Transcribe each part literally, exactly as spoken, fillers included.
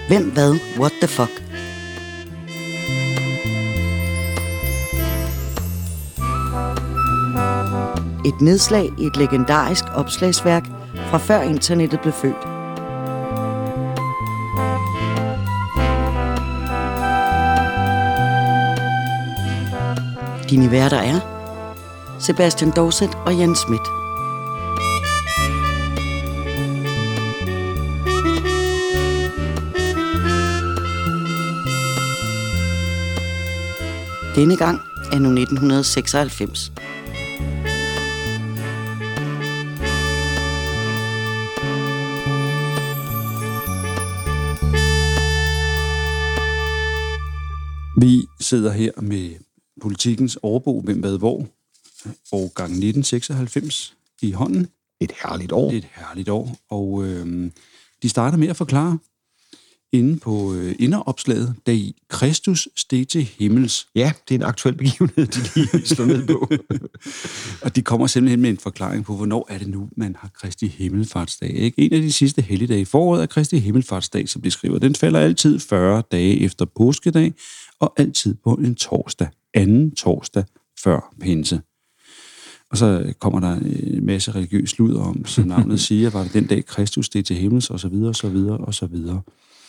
Hvem, hvad, what the fuck? Et nedslag i et legendarisk opslagsværk fra før internettet blev født. Dine værter er Sebastian Dorset og Jens Schmidt. Denne gang er nu nitten seksoghalvfems. Vi sidder her med Politikens årbog, Hvem, hvad, hvor, årgang nitten seksoghalvfems i hånden. Et herligt år. Et herligt år, og øh, de starter med at forklare inde på øh, inderopslaget, da i Kristus steg til himmels. Ja, det er en aktuel begivenhed, de lige slår ned på. Og de kommer simpelthen med en forklaring på, hvornår er det nu, man har Kristi Himmelfartsdag. Ikke? En af de sidste helligdage i foråret er Kristi Himmelfartsdag, som de skriver. Den falder altid fyrre dage efter påskedag, og altid på en torsdag. Anden torsdag før pinse. Og så kommer der en masse religiøs sludder om, som navnet siger, var det den dag Kristus steg til himmels, og så videre, og så videre, og så videre.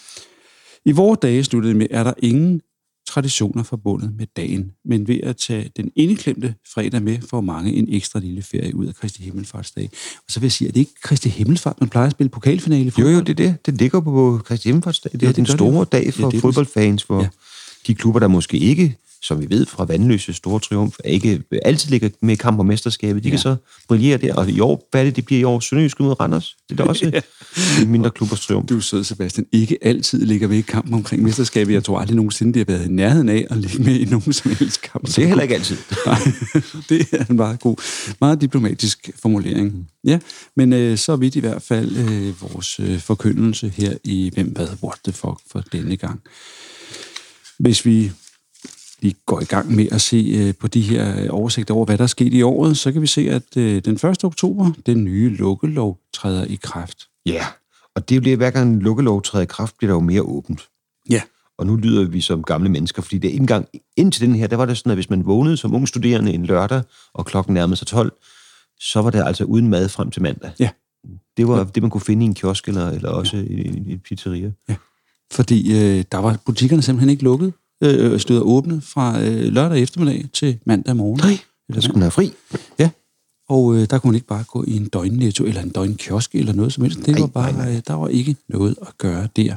I vores dage sluttede med, er der ingen traditioner forbundet med dagen, men ved at tage den indeklemte fredag med, får mange en ekstra lille ferie ud af Kristi Himmelfartsdag. Og så vil jeg sige, at det ikke Kristi Himmelfart, man plejer at spille pokalfinale i fodbold? Jo, jo, det er det. Det ligger på Kristi Himmelfartsdag. Det er ja, det den store det. dag for ja, fodboldfans, hvor ja. de klubber, der måske ikke, som vi ved fra Vandløse store triumf, ikke altid ligger med kamp om mesterskabet, de ja. kan så brillere der. Og i år, hvad er det, det bliver i år? Sønderjyske mod Randers. Det er da også ja. mindre klubbers triumf. Du er sød, Sebastian. Ikke altid ligger med i kampen omkring mesterskabet. Jeg tror aldrig nogensinde, det har været i nærheden af at ligge med i nogen som helst kamp. Det er heller ikke altid. Nej, det er en meget god, meget diplomatisk formulering. Ja, men øh, så vidt i hvert fald øh, vores øh, forkyndelse her i Hvem, hvad, what the fuck for denne gang. Hvis vi lige går i gang med at se øh, på de her oversigter over, hvad der er sket i året, så kan vi se, at øh, den første oktober, den nye lukkelov træder i kraft. Ja, yeah. Og det bliver hver gang en lukkelov træder i kraft, bliver der jo mere åbent. Ja. Yeah. Og nu lyder vi som gamle mennesker, fordi det engang indtil den her, der var det sådan, at hvis man vågnede som ung studerende en lørdag, og klokken nærmede sig tolv, så var det altså uden mad frem til mandag. Ja. Det var ja. det, man kunne finde i en kiosk, eller, eller også ja. i, i et pizzeria. Ja, fordi øh, der var butikkerne simpelthen ikke lukket. Øh, stod åbne fra øh, lørdag eftermiddag til mandag morgen. Nej, der skulle man have fri. Ja, og øh, der kunne man ikke bare gå i en døgnnetto eller en døgnkiosk eller noget som helst. Det nej, var bare, nej, nej. Øh, der var ikke noget at gøre der.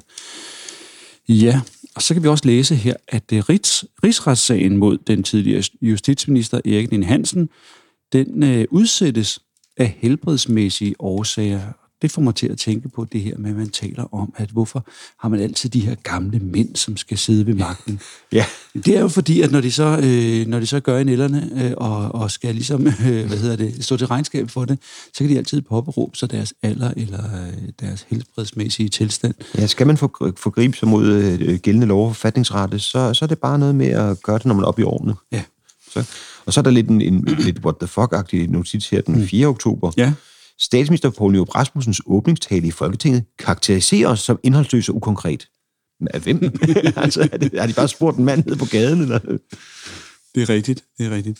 Ja, og så kan vi også læse her, at øh, Rigs, rigsretssagen mod den tidligere justitsminister Erik Ninn-Hansen, den øh, udsættes af helbredsmæssige årsager. Det får mig til at tænke på det her med, at man taler om, at hvorfor har man altid de her gamle mænd, som skal sidde ved magten. Ja. Det er jo fordi, at når de så, øh, når de så gør i nælderne øh, og, og skal ligesom, øh, hvad hedder det, stå til regnskab for det, så kan de altid påberåbe sig deres alder eller øh, deres helbredsmæssige tilstand. Ja, skal man forgribe sig mod øh, gældende lov og forfatningsrette, så, så er det bare noget med at gøre det, når man er oppe i årene. Ja. Så, og så er der lidt en, en lidt what the fuck-agtig notits her den fjerde oktober. Ja. Statsminister Poul Nyrup Rasmussens åbningstale i Folketinget karakteriserer os som indholdsløs og ukonkret. Af hvem? altså, er det, har de bare spurgt en mand nede på gaden? Eller? Det er rigtigt, det er rigtigt.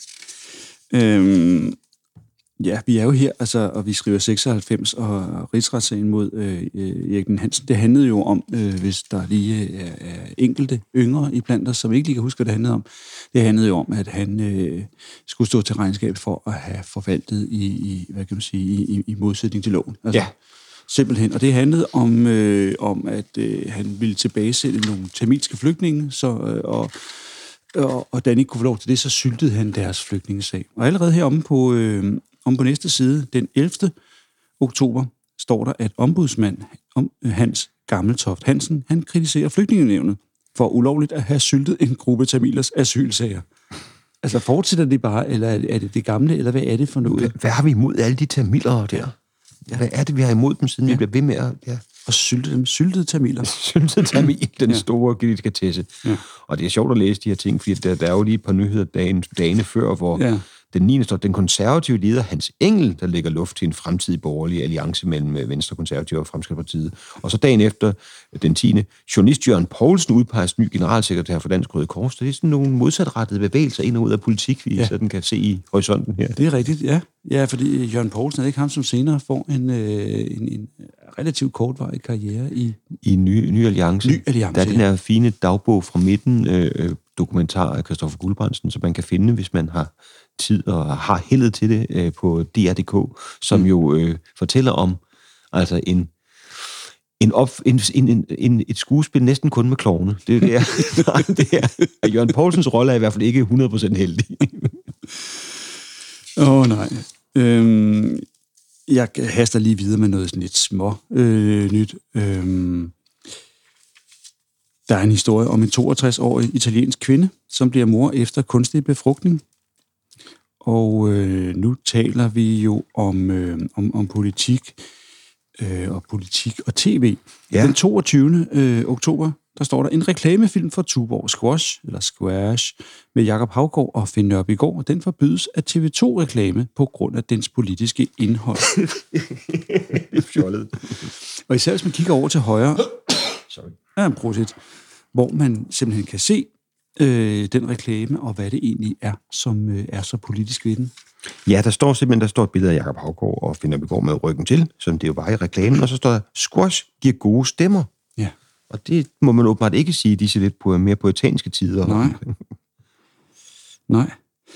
Øhm, ja, vi er jo her, altså, og vi skriver seksoghalvfems, og rigsretssagen mod øh, Erik Ninn-Hansen, det handlede jo om, øh, hvis der lige er, er enkelte yngre iblandt os, som ikke lige kan huske, hvad det handlede om. Det handlede jo om, at han øh, skulle stå til regnskab for at have forvaltet i, i hvad kan man sige, i, i modsætning til loven. Altså, ja. Simpelthen. Og det handlede om, øh, om at øh, han ville tilbagesætte nogle tamilske flygtninge, så, øh, og, og, og da han ikke kunne få lov til det, så syltede han deres flygtningesag. Og allerede heromme på, øh, om på næste side, den ellevte oktober, står der, at ombudsmand om, øh, Hans Gammeltoft Hansen, han kritiserer flygtningenævnet for ulovligt at have syltet en gruppe tamilers asylsager. Altså fortsætter det bare, eller er det det gamle, eller hvad er det for noget? Hvad, hvad har vi imod alle de tamiler der? Ja. Hvad er det, vi har imod dem, siden ja. vi bliver ved med at... Ja. Og sylte dem. Syltede tamiler. Syltede tamil, den ja. store delikatesse. Ja. Og det er sjovt at læse de her ting, fordi der, der er jo lige et par nyheder dagen, dagene før, hvor ja. Den niende står den konservative leder Hans Engel, der lægger luft til en fremtidig borgerlig alliance mellem Venstre, Konservative og Fremskridtspartiet. Og så dagen efter, den tiende journalist Jørgen Poulsen udpeges ny generalsekretær for Dansk Røde Kors. Det er sådan nogle modsatrettede bevægelser ind og ud af politik, vi ja. sådan kan se i horisonten her. Det er rigtigt, ja. Ja, fordi Jørgen Poulsen er ikke ham, som senere får en, øh, en, en relativt kortvarig karriere i... I ny, ny alliance. Ny alliance, Der er den her fine dagbog fra midten, øh, dokumentar af Christoffer Guldbrandsen, som man kan finde, hvis man har tid og har heldet til det øh, på D R punktum d k, som mm. jo øh, fortæller om altså en, en, op, en, en, en et skuespil næsten kun med klovne. Det, det er, det er, Jørgen Poulsens rolle er i hvert fald ikke hundrede procent heldig. Åh oh, nej. Øhm, jeg haster lige videre med noget sådan lidt små øh, nyt. Øhm, der er en historie om en toogtres-årig italiensk kvinde, som bliver mor efter kunstig befrugtning. Og øh, nu taler vi jo om, øh, om, om politik øh, og politik og tv. Ja. Den toogtyvende Øh, oktober, der står der en reklamefilm for Tuborg Squash, eller Squash, med Jakob Haugaard og Finn Nørbegaard. Den forbydes af T V to-reklame på grund af dens politiske indhold. Det er fjollet. Og især hvis man kigger over til højre, Sorry. Ja, prosit, hvor man simpelthen kan se øh, den reklame, og hvad det egentlig er, som øh, er så politisk ved den. Ja, der står simpelthen der står et billede af Jakob Haugaard og Finn Nørbegaard med ryggen til, som det jo var i reklamen, og så står der, Squash giver gode stemmer. Ja. Og det må man åbenbart ikke sige, de ser lidt på mere poetanske tider. Nej. Nej.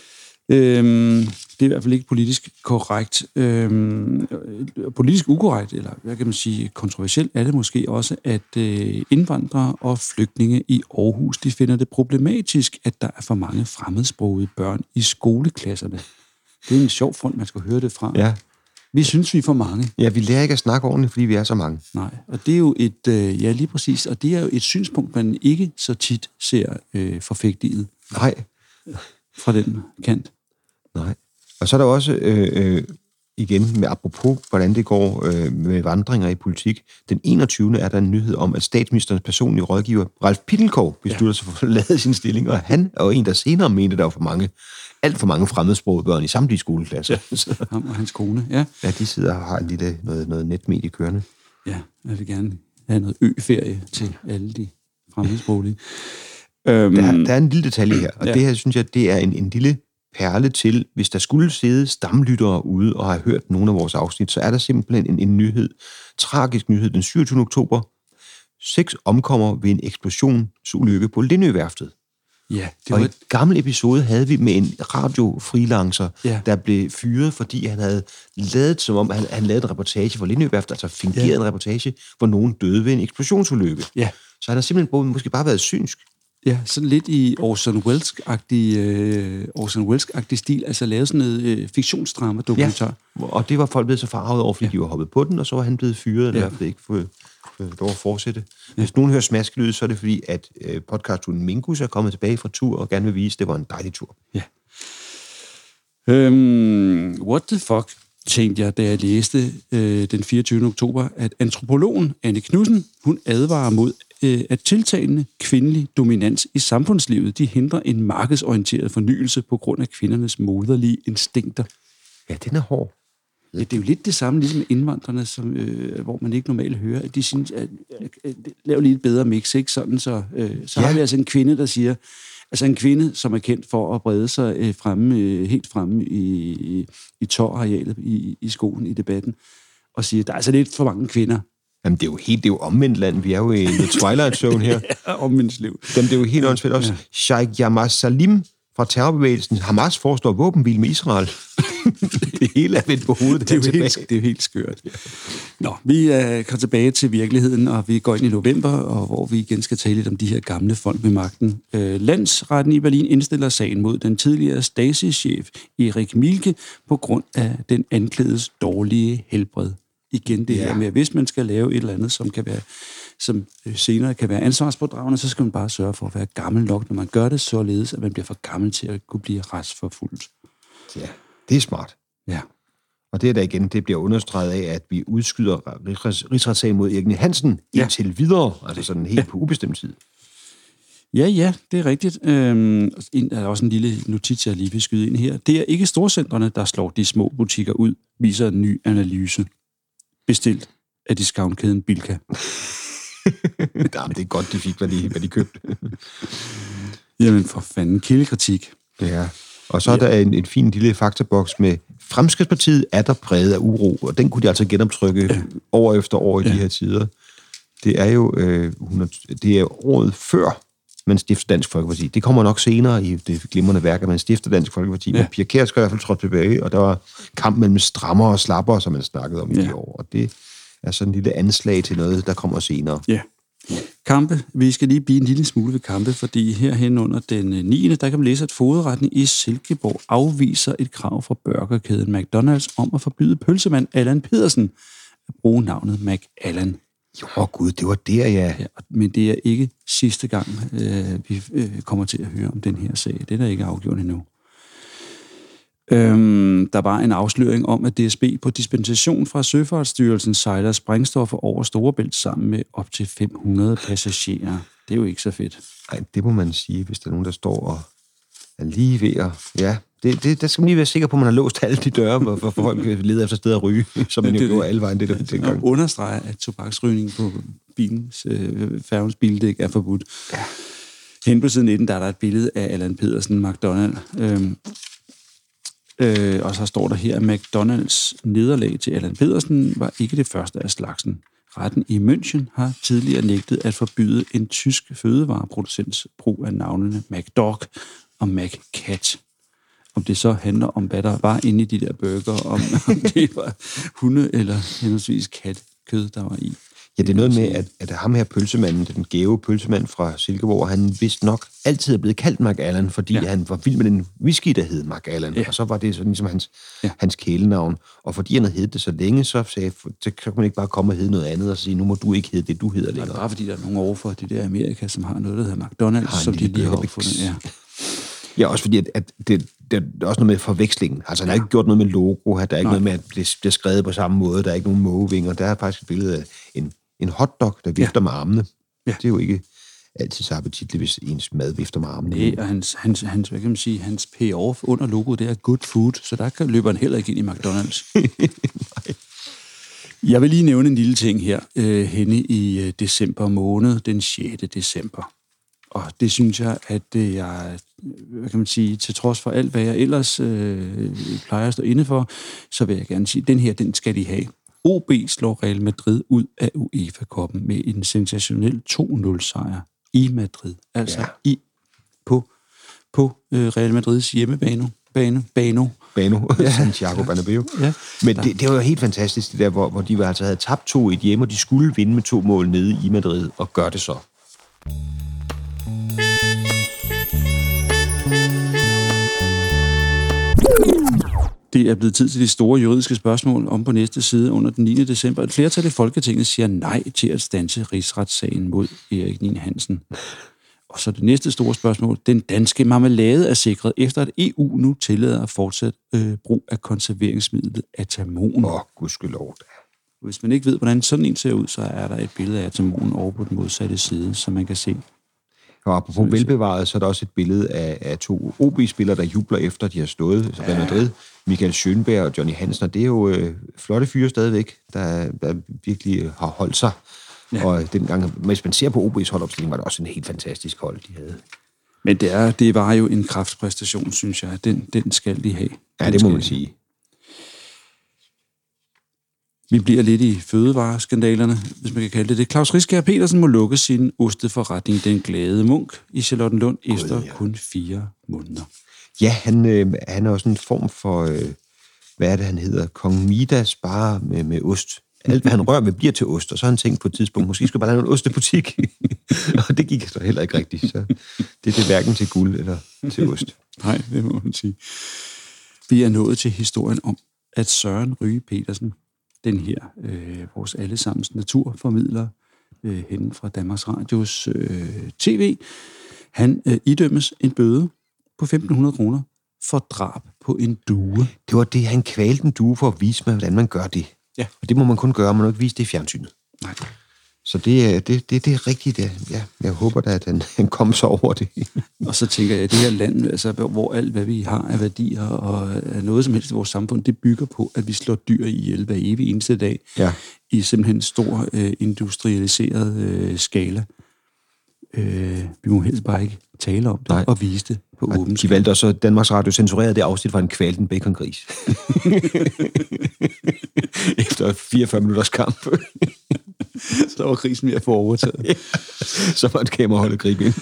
Øhm, det er i hvert fald ikke politisk korrekt. Øhm, politisk ukorrekt, eller hvad kan man sige, kontroversielt er det måske også, at øh, indvandrere og flygtninge i Aarhus, de finder det problematisk, at der er for mange fremmedsprogede børn i skoleklasserne. Det er en sjov front, man skal høre det fra. Ja. Vi synes, vi er for mange. Ja, vi lærer ikke at snakke ordentligt, fordi vi er så mange. Nej, og det er jo et, øh, ja lige præcis, og det er jo et synspunkt, man ikke så tit ser øh, forfægtiget. Nej. Fra den kant. Nej. Og så er der også, øh, øh, igen med apropos, hvordan det går øh, med vandringer i politik. Den enogtyvende er der en nyhed om, at statsministerens personlige rådgiver, Ralf Pillenkorv, beslutter sig for at forlade sin stilling, og han er jo en, der senere mente, at der var for mange, alt for mange fremmedsprogede børn i samtlige skoleklasser. Ham og hans kone, ja. Ja, de sidder og har en lille, noget, noget netmedie kørende. Ja, jeg vil gerne have noget ø-ferie til alle de fremmedsprogede. øhm, der, der er en lille detalje her, og ja. det her, synes jeg, det er en, en lille perle til, hvis der skulle sidde stamlyttere ude og have hørt nogle af vores afsnit, så er der simpelthen en, en nyhed, tragisk nyhed, den syvogtyvende oktober. Seks omkommer ved en eksplosionsulykke på Lindøværftet. Ja, det og var i et gammel episode havde vi med en radiofreelancer, ja. der blev fyret, fordi han havde lavet, som om han, han lavede en reportage for Lindøværftet, altså fingeret ja. en reportage, hvor nogen døde ved en eksplosionsulykke. Ja. Så han har simpelthen måske bare været synsk. Ja, sådan lidt i Orson Welles-agtig, øh, Orson Welles-agtig stil, altså lavet sådan noget øh, fiktionsdrama-dokumentar. Ja, og det var folk blevet så farvet over, fordi ja. de var hoppet på den, og så var han blevet fyret, eller ja. i hvert fald ikke fået lov at fortsætte. Ja. Hvis nogen hører smaskelyd, så er det fordi, at øh, podcasturen Mingus er kommet tilbage fra tur, og gerne vil vise, at det var en dejlig tur. Ja. Øhm, what the fuck, tænkte jeg, da jeg læste øh, den fireogtyvende oktober, at antropologen Anne Knudsen, hun advarer mod at tiltagende kvindelig dominans i samfundslivet, de hindrer en markedsorienteret fornyelse på grund af kvindernes moderlige instinkter. Ja, den er hård. Ja, det er jo lidt det samme, ligesom indvandrerne, som, øh, hvor man ikke normalt hører, at de synes, at, at, at lave lige et bedre mix, ikke? Sådan, så øh, så ja. har vi altså en kvinde, der siger, altså en kvinde, som er kendt for at brede sig øh, fremme, øh, helt fremme i, i, i tårarealet i, i skolen, i debatten, og siger, der er altså lidt for mange kvinder. Jamen, det er jo helt, det er jo omvendt land. Vi er jo i The Twilight Zone her. Ja, omvendt liv. Jamen, det er jo helt åndssvagt også. Ja. Sheikh Yamaz Salim fra terrorbevægelsen Hamas forestår våbenhvile med Israel. Det hele er vendt på hovedet. Det er jo helt, det er jo helt skørt. Nå, vi uh, kommer tilbage til virkeligheden, og vi går ind i november, og hvor vi igen skal tale lidt om de her gamle folk ved magten. Uh, Landsretten i Berlin indstiller sagen mod den tidligere Stasi-chef Erik Mielke på grund af den anklagedes dårlige helbred. Igen det ja. her med, at hvis man skal lave et eller andet, som kan være, som senere kan være ansvarspådragende, så skal man bare sørge for at være gammel nok, når man gør det, således at man bliver for gammel til at kunne blive retsforfulgt. Ja, det er smart. Ja. Og det er der igen, det bliver understreget af, at vi udskyder rigsretssagen mod Erik Hansen ja. indtil videre, altså sådan helt ja. på ubestemt tid. Ja, ja, det er rigtigt. Øhm, der er også en lille notits, jeg lige vil skyde ind her. Det er ikke storcentrene, der slår de små butikker ud, viser en ny analyse. Bestilt af discountkæden Bilka. Jamen, det er godt, de fik, hvad de, hvad de købte. Jamen, for fanden, kildekritik. Ja, og så er der en, en fin lille faktaboks med Fremskridtspartiet er der præget af uro, og den kunne de altså genoptrykke ja. år efter år i ja. de her tider. Det er jo øh, det er året før, man stifter Dansk Folkeparti. Det kommer nok senere i det glimrende værk, at man stifter Dansk Folkeparti. Ja. Men Pia Kjærsgaard i hvert fald trådte tilbage, og der var kamp mellem strammer og slapper, som man snakkede om i ja. de år. Og det er sådan en lille anslag til noget, der kommer senere. Ja. Kampe. Vi skal lige blive en lille smule ved kampe, fordi herhen under den niende der kan man læse, at fogedretten i Silkeborg afviser et krav fra burgerkæden McDonald's om at forbyde pølsemand Allan Pedersen at bruge navnet McAllan. Jo, gud, det var der, ja. ja. Men det er ikke sidste gang, øh, vi øh, kommer til at høre om den her sag. Det er der ikke afgjort endnu. Øhm, der var en afsløring om, at D S B på dispensation fra Søfartsstyrelsen sejler sprængstoffer over Storebælt sammen med op til fem hundrede passagerer. Det er jo ikke så fedt. Nej, det må man sige, hvis der er nogen, der står og er lige ved at... Ja, det, det, der skal man lige være sikker på, at man har låst alle de døre, hvor, hvor folk leder efter steder at ryge, som man jo gjorde alle vejen. Det, det, det og understreger, at tobaksrygning på bilens, øh, færgens bildæk er forbudt. Ja. Hen på siden nitten, der er der et billede af Allan Pedersen, McDonald. Øhm, øh, og så står der her, at McDonalds nederlag til Allan Pedersen var ikke det første af slagsen. Retten i München har tidligere nægtet at forbyde en tysk fødevareproducents brug af navnene McDog og McCat. Om det så handler om, hvad der var inde i de der burger, om, om det var hunde eller henholdsvis katkød, der var i. Ja, det er noget med, at, at ham her pølsemanden, den gæve pølsemand fra Silkeborg, han vist nok altid er blevet kaldt McAllan, fordi ja. han var vild med den whisky, der hed McAllan. Ja. Og så var det sådan ligesom hans, ja. hans kælenavn. Og fordi han havde heddet det så længe, så, sagde, så kan man ikke bare komme og hedde noget andet og sige, nu må du ikke hedde det, du hedder længere. Det er bare fordi, der er nogen overfor det der Amerika, som har noget, der hedder McDonald's, som de lige har opfundet. Ja. Ja, også fordi, at, at det, det er også noget med forvekslingen. Altså, han har ikke gjort noget med logo her. Der er ikke Nej. noget med, at det bliver skrevet på samme måde. Der er ikke nogen mågevinger. Der er faktisk et billede af en, en hotdog, der vifter ja. med armene. Ja. Det er jo ikke altid så appetitligt, hvis ens mad vifter med armene. Nej, og hans, hans, hans, hvad kan man sige, hans payoff under logoet, det er good food, så der kan løber han heller ikke ind i McDonald's. Nej. Jeg vil lige nævne en lille ting her, øh, henne i øh, december måned, den sjette december. Og det synes jeg, at det jeg, hvad kan man sige, til trods for alt, hvad jeg ellers øh, plejer at stå inde for, så vil jeg gerne sige, at den her, den skal de have. O B slår Real Madrid ud af UEFA-koppen med en sensationel to nul sejr i Madrid. Altså ja. i på, på øh, Real Madrids hjemmebane. Bane, Bano. Bano, ja. Santiago Bernabeu. Ja. Men det, det var jo helt fantastisk, det der, hvor, hvor de altså havde tabt to i et hjemme, og de skulle vinde med to mål nede i Madrid, og gør det så. Det er blevet tid til de store juridiske spørgsmål om på næste side under den niende december. Et flertal i Folketinget siger nej til at standse rigsretssagen mod Erik Ninn-Hansen. Og så det næste store spørgsmål. Den danske marmelade er sikret efter, at E U nu tillader at fortsætte øh, brug af konserveringsmidlet atamon. Åh, oh, gudskelov da. Hvis man ikke ved, hvordan sådan en ser ud, så er der et billede af atamon over på den modsatte side, som man kan se. Og apropos velbevaret, så er der også et billede af, af to O B-spillere, der jubler efter, de har stået i Real Madrid. Michael Schönberg og Johnny Hansen, og det er jo øh, flotte fyre stadigvæk, der, der virkelig har holdt sig. Ja. Og dengang, hvis man ser på O B's holdopstilling, var det også en helt fantastisk hold, de havde. Men det, er, det var jo en kraftpræstation, synes jeg. Den, den skal de have. Den ja, det må man sige. Vi bliver lidt i fødevareskandalerne, hvis man kan kalde det det. Claus Riskær Petersen må lukke sin osteforretning Den Glade Munk i Charlottenlund efter God, ja. kun fire måneder. Ja, han, øh, han er jo sådan en form for, øh, hvad er det, han hedder? Kong Midas, bare med, med ost. Alt, hvad han rører ved, bliver til ost, og så har han tænkt på et tidspunkt, måske skal bare lave en ostebutik. Og det gik så heller ikke rigtigt, så det er det hverken til guld eller til ost. Nej, det må man sige. Vi er nået til historien om, at Søren Ryge Petersen, den her, øh, vores allesammens naturformidler, øh, henne fra Danmarks Radios øh, tv, han øh, idømmes en bøde på femten hundrede kroner for drab på en due. Det var det, han kvalte en due for at vise mig, hvordan man gør det. Ja. Og det må man kun gøre, man må ikke vise det i fjernsynet. Nej. Så det, det, det, det er rigtigt, ja. ja. Jeg håber da, at han, han kommer så over det. Og så tænker jeg, at det her land, altså, hvor alt, hvad vi har af værdier og noget som helst i vores samfund, det bygger på, at vi slår dyr ihjel hver evig eneste dag ja. i simpelthen stor øh, industrialiseret øh, skala. Øh, vi må helst bare ikke tale om det Nej. og vise det på åben. De valgte også, at Danmarks Radio censurerede det afsnit fra en kvalten bacongris. Efter fireogfyrre minutters kamp. Så var krisen ved at få overtaget. Ja. Så var et kameraholdet gribe ind.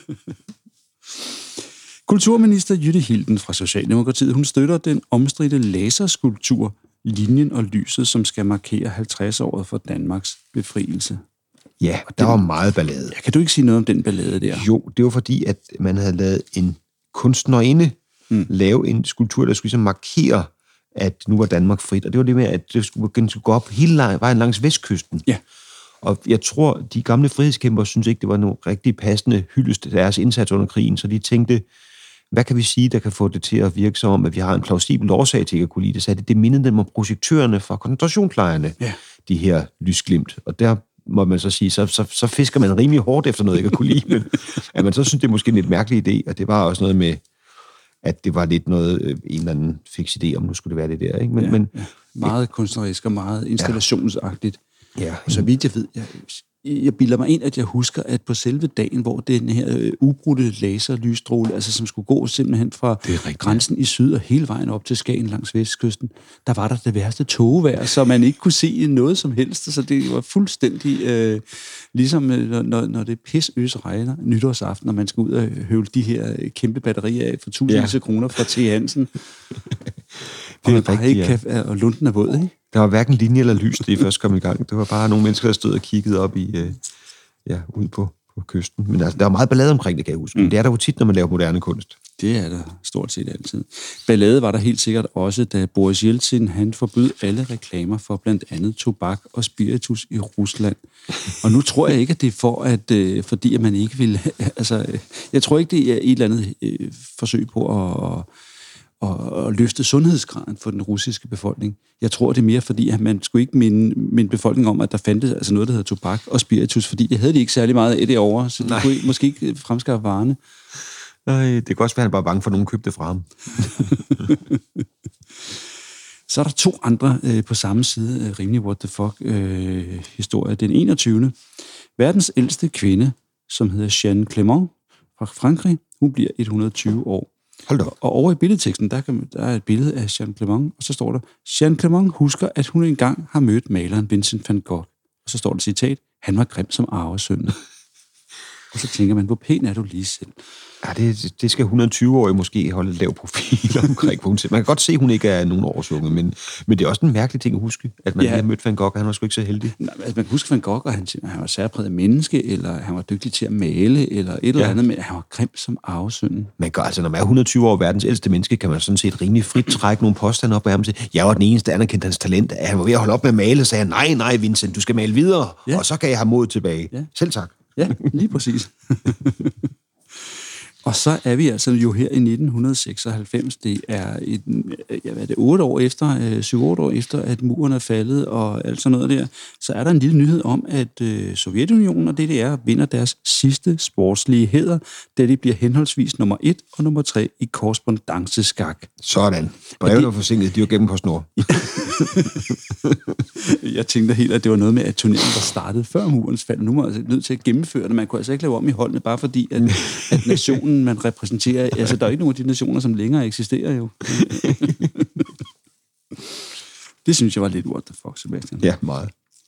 Kulturminister Jytte Hilden fra Socialdemokratiet, hun støtter den omstridte laserskulptur Linjen og Lyset, som skal markere halvtreds-året for Danmarks befrielse. Ja, der var meget ballade. Ja, kan du ikke sige noget om den ballade der? Jo, det var fordi, at man havde lavet en kunstnerinde mm. lave en skulptur, der skulle ligesom markere, at nu var Danmark frit. Og det var det med, at det skulle, den skulle gå op hele vejen langs vestkysten. Ja. Og jeg tror, de gamle frihedskæmpere synes ikke, det var nogen rigtig passende hyldest til deres indsats under krigen, så de tænkte, hvad kan vi sige, der kan få det til at virke som om, at vi har en plausibel årsag til ikke at kunne lide det? Så det, det mindede dem om projektørerne fra koncentrationslejrene, ja. de her lysglimt. Og der må man så sige, så, så, så fisker man rimelig hårdt efter noget, ikke at kunne lide. Men at man så synes, det er måske en lidt mærkelig idé, og det var også noget med, at det var lidt noget, en eller anden fiks idé, om nu skulle det være det der. Ikke? Men, ja, men, ja. Meget kunstnerisk og meget installationsagtigt. Ja. Og så vidt jeg ved, jeg, jeg bilder mig ind, at jeg husker, at på selve dagen, hvor den her øh, ubrudte laserlysstråle, altså som skulle gå simpelthen fra grænsen i syd og hele vejen op til Skagen langs vestkysten, der var der det værste togevejr, så man ikke kunne se noget som helst. Så det var fuldstændig øh, ligesom, øh, når, når det pisøs regner nytårsaften, når man skal ud og høvle de her kæmpe batterier af for tusindvis af ja. kroner fra T. Hansen. Og man bare ikke kan, og lunden er våd, ikke? Der var hverken linje eller lys, da I først kom i gang. Det var bare nogle mennesker, der stod og kiggede op i, øh, ja, ud på, på kysten. Men altså, der var meget ballade omkring det, kan jeg huske. Mm. Det er der jo tit, når man laver moderne kunst. Det er der stort set altid. Ballade var der helt sikkert også, da Boris Jeltsin, han forbød alle reklamer for blandt andet tobak og spiritus i Rusland. Og nu tror jeg ikke, at det er for, at, øh, fordi at man ikke vil... Altså, jeg tror ikke, det er et eller andet øh, forsøg på at... og, og løfte sundhedsgraden for den russiske befolkning. Jeg tror, det er mere fordi, at man skulle ikke minde, minde befolkningen om, at der fandtes altså noget, der hedder tobak og spiritus, fordi det havde de ikke særlig meget af det over, så de Nej. kunne måske ikke fremskaffe varerne. Nej, det kan også være, at han bare bange for, at nogen købte det fra ham. Så er der to andre øh, på samme side, øh, rimelig what the fuck øh, historie. Den enogtyvende Verdens ældste kvinde, som hedder Jeanne Clément fra Frankrig, hun bliver et hundrede og tyve år. Hold da. Og over i billedteksten, der, kan, der er et billede af Jeanne Clément, og så står der, Jeanne Clément husker, at hun engang har mødt maleren Vincent van Gogh. Og så står der citat, han var grim som arvesønnen. Og så tænker man, hvor pæn er du lige selv? Ja, det, det skal hundrede og tyve-årige måske holde et lav profil omkring. Man kan godt se, at hun ikke er nogen årsunge, men, men det er også en mærkelig ting at huske, at man ja. har mødt Van Gogh, og han var sgu ikke så heldig. Nej, altså, man kan huske Van Gogh, og han, han var særpræget menneske, eller han var dygtig til at male, eller et ja. eller andet, men han var grim som arvesønnen. Man kan altså, når man er hundrede og tyve år verdens ældste menneske, kan man sådan set rimelig frit trække nogle påstande op af ham. Jeg var den eneste, der anerkendte hans talent. Han var ved at holde op med at male, og sagde, nej, nej, Vincent, du skal male videre, ja. og så kan jeg have mod tilbage. Ja. Selv tak. Ja, lige præcis. Og så er vi altså jo her i nitten seksoghalvfems. Det er et, ja, hvad er det, otte år efter, syv otte år efter, at muren er faldet og alt sådan noget der. Så er der en lille nyhed om, at øh, Sovjetunionen og D D R vinder deres sidste sportslige hæder, da de bliver henholdsvis nummer et og nummer tre i korrespondanceskak. Sådan. Brevet var forsinket, de var gennem på snor. Jeg tænkte helt, at det var noget med, at turneringen var startet før murens fald. Nu var man altså nødt til at gennemføre det. Man kunne altså ikke lave om i holdene, bare fordi, at, at nationen, man repræsenterer... Altså, der er ikke nogen af de nationer, som længere eksisterer jo. Det synes jeg var lidt what the fuck, Sebastian. Ja, meget.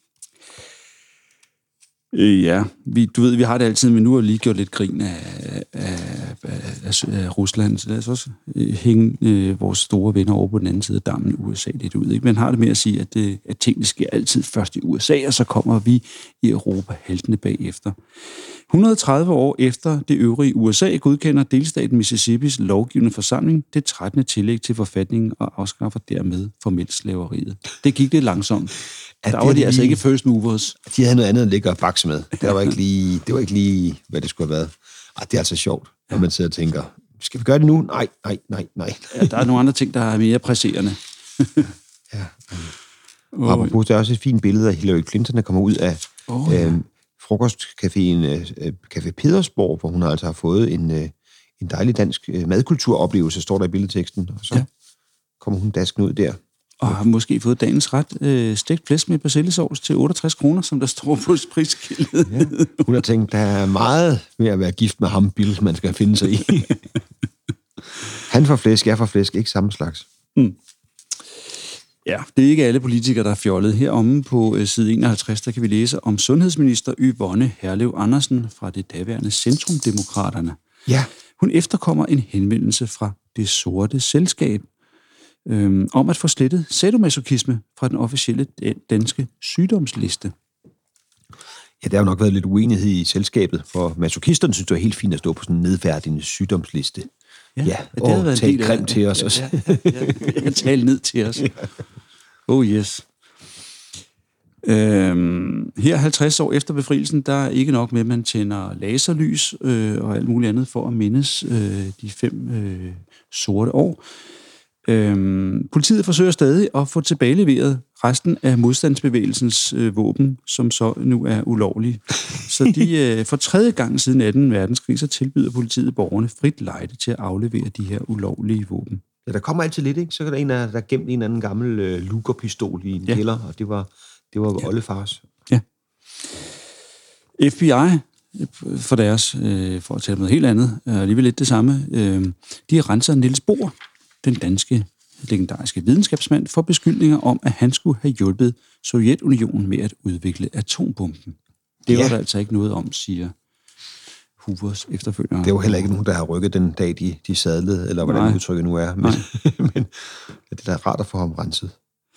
Øh, ja, vi, du ved, vi har det altid, men nu har vi lige gjort lidt grin af, af, af, af Rusland, så lad os også hænge øh, vores store venner over på den anden side af dammen, U S A, lidt ud. Ikke? Man har det med at sige, at, det, at tingene sker altid først i U S A, og så kommer vi i Europa haltende bagefter. et hundrede og tredive år efter det øvrige U S A godkender delstaten Mississippis lovgivende forsamling det trettende tillæg til forfatningen og afskaffer dermed formelt slaveriet. Det gik lidt langsomt. Der var de lige, altså ikke first movers. De havde noget andet at ligge og bakse med. Det var ikke lige, det var ikke lige hvad det skulle have været. Ej, det er altså sjovt, når man sidder og tænker, skal vi gøre det nu? Nej, nej, nej, nej. Ja, der er nogle andre ting, der er mere presserende. Ja. Og apropos, der er også et fint billede af Hillary Clinton, der kommer ud af Oh, ja. øh, frokostcaféen øh, Café Pedersborg, hvor hun altså har fået en, øh, en dejlig dansk øh, madkulturoplevelse, står der i billedteksten, og så ja. kommer hun dasken ud der. Og har måske fået dagens ret øh, stegt flæsk med persillesovs til otteogtres kroner, som der står på prisskiltet. Ja. Hun har tænkt, der er meget ved at være gift med ham, Bill, man skal finde sig i. Han får flæsk, jeg får flæsk, ikke samme slags. Mm. Ja, det er ikke alle politikere, der er fjollet. Heromme på øh, side enoghalvtreds, der kan vi læse om sundhedsminister Yvonne Herlev Andersen fra det daværende Centrumdemokraterne. Ja. Hun efterkommer en henvendelse fra Det Sorte Selskab, Øhm, om at få slettet sadomasochisme fra den officielle danske sygdomsliste. Ja, der har jo nok været lidt uenighed i selskabet, for masokisterne synes, det var helt fint at stå på sådan en nedværdigende sygdomsliste. Ja, ja og det og tale grimt til os også. Ja, ja, ja, ja, tale ned til os. Oh yes. Øhm, her halvtreds år efter befrielsen, der er ikke nok med, at man tænder laserlys øh, og alt muligt andet for at mindes øh, de fem øh, sorte år. Øhm, politiet forsøger stadig at få tilbageleveret resten af modstandsbevægelsens øh, våben, som så nu er ulovlige. Så de øh, for tredje gang siden anden verdenskrig, så tilbyder politiet borgerne frit lejde til at aflevere de her ulovlige våben. Ja, der kommer altid lidt, ikke? Så er der en, der er gemt en eller anden gammel øh, lugerpistol i en ja. kælder, og det var, det var ja. oldefars. Ja. F B I, for deres, øh, for at tale noget helt andet, er alligevel lidt det samme, øh, de renser Niels Bohr, den danske legendariske videnskabsmand, for beskyldninger om, at han skulle have hjulpet Sovjetunionen med at udvikle atombomben. Det var ja. der altså ikke noget om, siger Hoovers efterfølgere. Det var heller ikke nogen, der har rykket den dag, de, de sadlede, eller hvordan Nej. udtrykket nu er. Men, men det er da rart at få ham renset.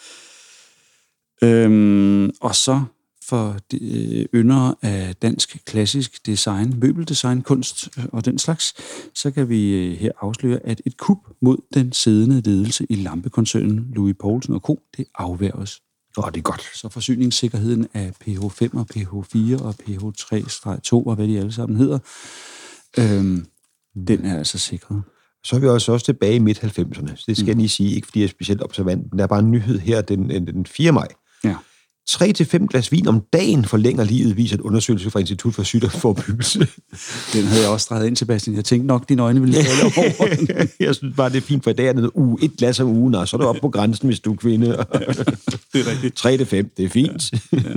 Øhm, og så for yndere af dansk klassisk design, møbeldesign, kunst og den slags, så kan vi her afsløre, at et kup mod den siddende ledelse i lampekoncernen Louis Poulsen og Co. det afværges. Åh, oh, det er godt. Så forsyningssikkerheden af P H fem og P H fire og P H tre to og hvad de alle sammen hedder, øhm, den er altså sikret. Så er vi også, også tilbage i midt halvfemserne. Det skal mm. jeg lige sige, ikke fordi jeg er specielt observant, men der er bare en nyhed her den, den fjerde maj. Ja. tre til fem glas vin om dagen forlænger livet, viser et undersøgelse fra Institut for Sygdomsforebyggelse. Den havde jeg også streget ind, Sebastian. Jeg tænkte nok, dine øjne ville falde over den. Jeg synes bare, det er fint, for i dag er det uge, et glas om ugen, og så er du oppe på grænsen, hvis du er kvinde. Det er rigtigt. tre til fem, det er fint. Ja.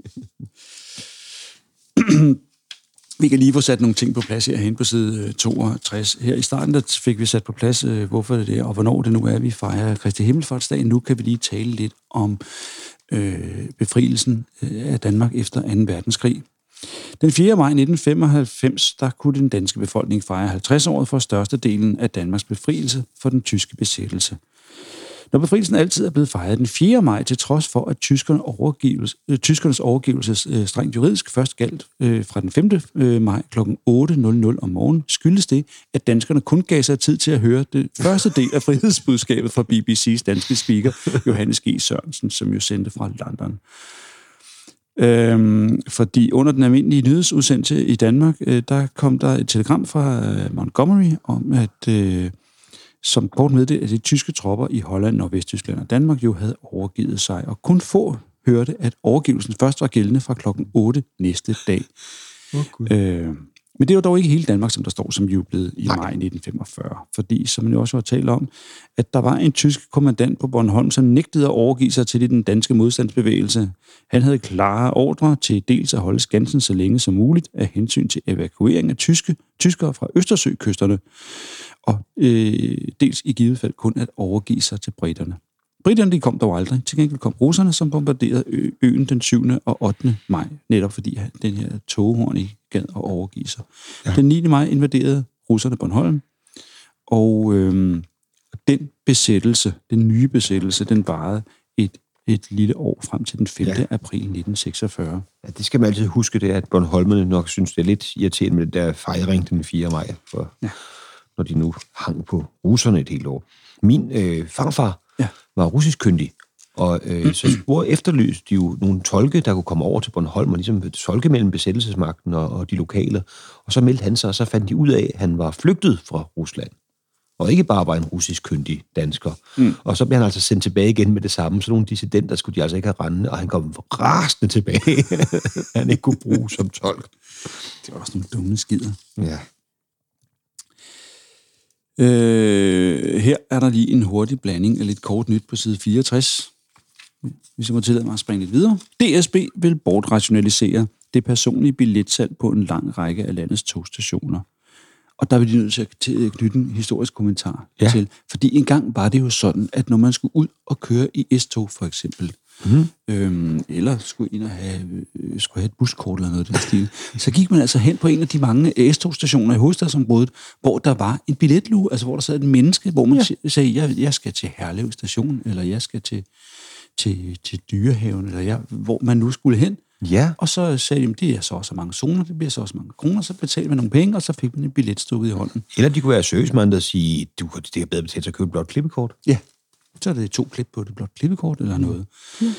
Vi kan lige få sat nogle ting på plads herhen på side toogtres. Her i starten der fik vi sat på plads, hvorfor det er, og hvornår det nu er, vi fejrer Kristi Himmelfartsdag. Nu kan vi lige tale lidt om øh, befrielsen af Danmark efter anden verdenskrig. Den fjerde maj nitten femoghalvfems, der kunne den danske befolkning fejre halvtreds-året for størstedelen af Danmarks befrielse for den tyske besættelse. Når befrielsen altid er blevet fejret den fjerde maj, til trods for, at tyskerne overgives, øh, tyskernes overgivelse øh, strengt juridisk først galt øh, fra den femte maj klokken otte nul nul om morgenen, skyldes det, at danskerne kun gav sig tid til at høre det første del af frihedsbudskabet fra B B C's danske speaker, Johannes G. Sørensen, som jo sendte fra London. Øhm, fordi under den almindelige nyhedsudsendelse i Danmark, øh, der kom der et telegram fra øh, Montgomery om, at øh, som kort meddelte, at de tyske tropper i Holland, Nordvesttyskland og Danmark jo havde overgivet sig, og kun få hørte, at overgivelsen først var gældende fra klokken otte næste dag. Okay. Øh, men det var dog ikke hele Danmark, som der står som jublet i Nej. maj nitten femogfyrre, fordi, som man jo også har talt om, at der var en tysk kommandant på Bornholm, som nægtede at overgive sig til den danske modstandsbevægelse. Han havde klare ordre til dels at holde Skansen så længe som muligt af hensyn til evakuering af tyske, tyskere fra Østersøkysterne, og øh, dels i givet fald kun at overgive sig til briterne. Briterne de kom dog aldrig. Til gengæld kom russerne, som bombarderede ø- øen den syvende og ottende maj, netop fordi den her togehorn ikke gad at overgive sig. Ja. Den niende maj invaderede russerne Bornholm, og øh, den besættelse, den nye besættelse, den varede et, et lille år frem til den femte Ja. april nitten seksogfyrre. Ja, det skal man altid huske, det er, at bornholmerne nok synes, det er lidt irriterende med det der fejring den fjerde maj, for, ja. når de nu hang på russerne et helt år. Min øh, farfar ja. var russisk kyndig, og øh, så spurgte efterlyste de jo nogle tolke, der kunne komme over til Bornholm, og ligesom tolke mellem besættelsesmagten og, og de lokale. Og så meldte han sig, og så fandt de ud af, at han var flygtet fra Rusland. og ikke bare var en russisk kyndig dansker. Mm. Og så bliver han altså sendt tilbage igen med det samme. Så nogle dissidenter skulle de altså ikke have rende, og han kom rasende tilbage. Han ikke kunne bruge som tolk. Det var også nogle dumme skider. Ja. Øh, her er der lige en hurtig blanding af lidt kort nyt på side fireogtres. Hvis jeg må tillade mig at springe lidt videre. D S B vil bortrationalisere det personlige billetsalg på en lang række af landets togstationer. Og der vil de nødt til at knytte en historisk kommentar ja. til. Fordi engang var det jo sådan, at når man skulle ud og køre i S-tog for eksempel, mm. øhm, eller skulle ind og have, øh, skulle have et buskort eller noget af den stil, så gik man altså hen på en af de mange S-togstationer i hovedstadsområdet, hvor der var en billetluge, altså hvor der sad et menneske, hvor man ja. sagde, jeg, jeg skal til Herlev station, eller jeg skal til, til, til Dyrehaven, eller jeg, hvor man nu skulle hen. Ja. Og så sagde de, det er så også mange zoner, det bliver så også mange kroner, så betalte man nogle penge, og så fik man en billet stukket i hånden. Eller de kunne være servicemand og sige, du, det er bedre betalt at købe et blåt klippekort. Ja, så er det to klip på det blåt klippekort eller noget. Ja,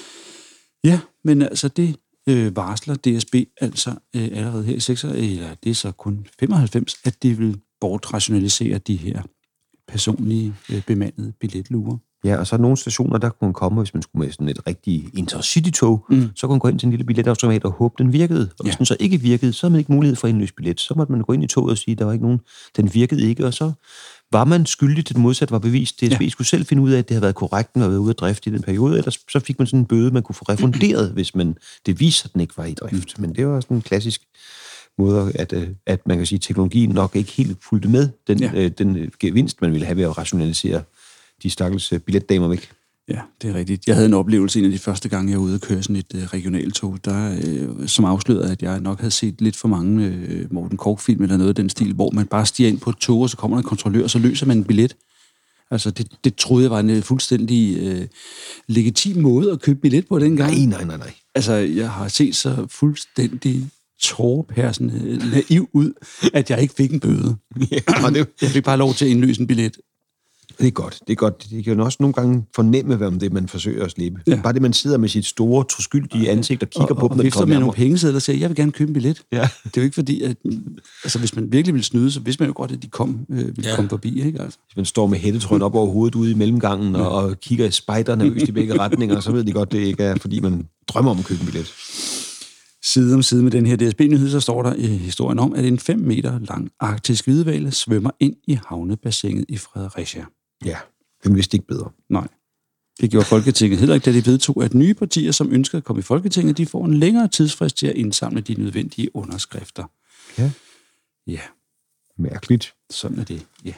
ja men altså det øh, varsler D S B altså øh, allerede her i sekser, eller det er så kun femoghalvfems, at de vil bortrationalisere de her personlige øh, bemandede billetluger. Ja, og så er nogle stationer, der kunne man komme, hvis man skulle med sådan et rigtigt intercity-tog, mm. så kunne man gå ind til en lille billetautomat og håbe, den virkede. Og hvis ja. den så ikke virkede, så havde man ikke mulighed for at indløse billet. Så måtte man gå ind i toget og sige, at der var ikke nogen, den virkede ikke, og så var man skyldig til det modsatte var bevist. D S B ja. skulle selv finde ud af, at det havde været korrekt, når man var ude af drift i den periode, eller så fik man sådan en bøde, man kunne få refunderet, hvis man, det viste, at den ikke var i drift. Mm. Men det var sådan en klassisk måde, at, at man kan sige, at teknologien nok ikke helt fulgte med den, ja. øh, den gevinst, man ville have ved at rationalisere de stakkels billetdamer væk. Ja, det er rigtigt. Jeg havde en oplevelse en af de første gange, jeg var ude at køre sådan et uh, regionaltog, der, uh, som afslørede, at jeg nok havde set lidt for mange uh, Morten Korch-film eller noget af den stil, hvor man bare stiger ind på et tog, og så kommer der en kontrollør, og så løser man en billet. Altså, det, det troede jeg var en fuldstændig uh, legitim måde at købe billet på dengang. Nej, nej, nej, nej. Altså, jeg har set så fuldstændig tårepersende naiv ud, at jeg ikke fik en bøde. Ja, det... Jeg fik bare lov til at indløse en billet. Det er godt, det er godt. Det kan jo også nogle gange fornemme, hvem det man forsøger at slippe. Ja. Bare det, man sidder med sit store, troskyldige ansigt og kigger og, på dem, og, og vifter med nogle pengesedler og siger, jeg vil gerne købe en billet. Ja. Det er jo ikke fordi, at altså, hvis man virkelig vil snyde, så vidste man jo godt, at de kom, øh, ville ja. komme forbi. Ikke? Altså. Hvis man står med hættetrøjen op over hovedet ude i mellemgangen ja. og, og kigger i spejder nervøst i begge retninger, så ved de godt, det ikke er, fordi man drømmer om at købe en billet. Side om side med den her D S B-nyhed, så står der i historien om, at en fem meter lang arktisk hvidhvale svømmer ind i havnebassinet i Fredericia. Ja, den vidste ikke bedre. Nej, det gjorde Folketinget heller ikke, da de vedtog, at nye partier, som ønsker at komme i Folketinget, de får en længere tidsfrist til at indsamle de nødvendige underskrifter. Ja. Ja. Mærkeligt. Sådan er det, ja.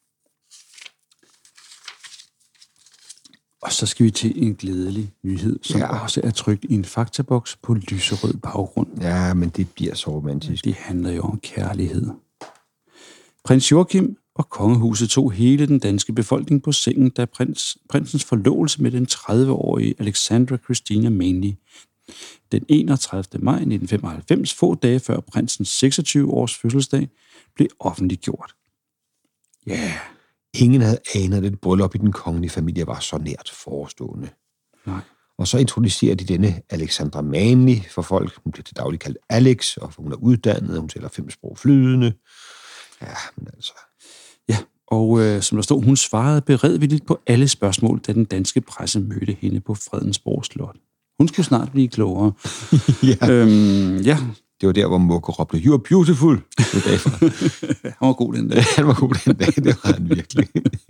Og så skal vi til en glædelig nyhed, som ja. også er trykt i en faktaboks på lyserød baggrund. Ja, men det bliver så romantisk. Det handler jo om kærlighed. Prins Joachim og kongehuset tog hele den danske befolkning på sengen, da prins, prinsens forlovelse med den tredive-årige Alexandra Christina Manley den enogtredivte maj nitten femoghalvfems, få dage før prinsens seksogtyve-års fødselsdag, blev offentliggjort. Ja. Yeah. Ingen havde anet, at et bryllup i den kongelige familie var så nært forestående. Nej. Og så introducerer de denne Alexandra Manley for folk. Hun bliver til daglig kaldt Alex, og hun er uddannet, hun taler fem sprog flydende. Ja, men altså... Ja, og øh, som der stod, hun svarede beredvilligt på alle spørgsmål, da den danske presse mødte hende på Fredensborg Slot. Hun skulle snart blive klogere. ja. Øhm, ja. Det var der, hvor Mugge råbte, "You are beautiful!" Han var god den dag. Han var god den dag, det var han virkelig.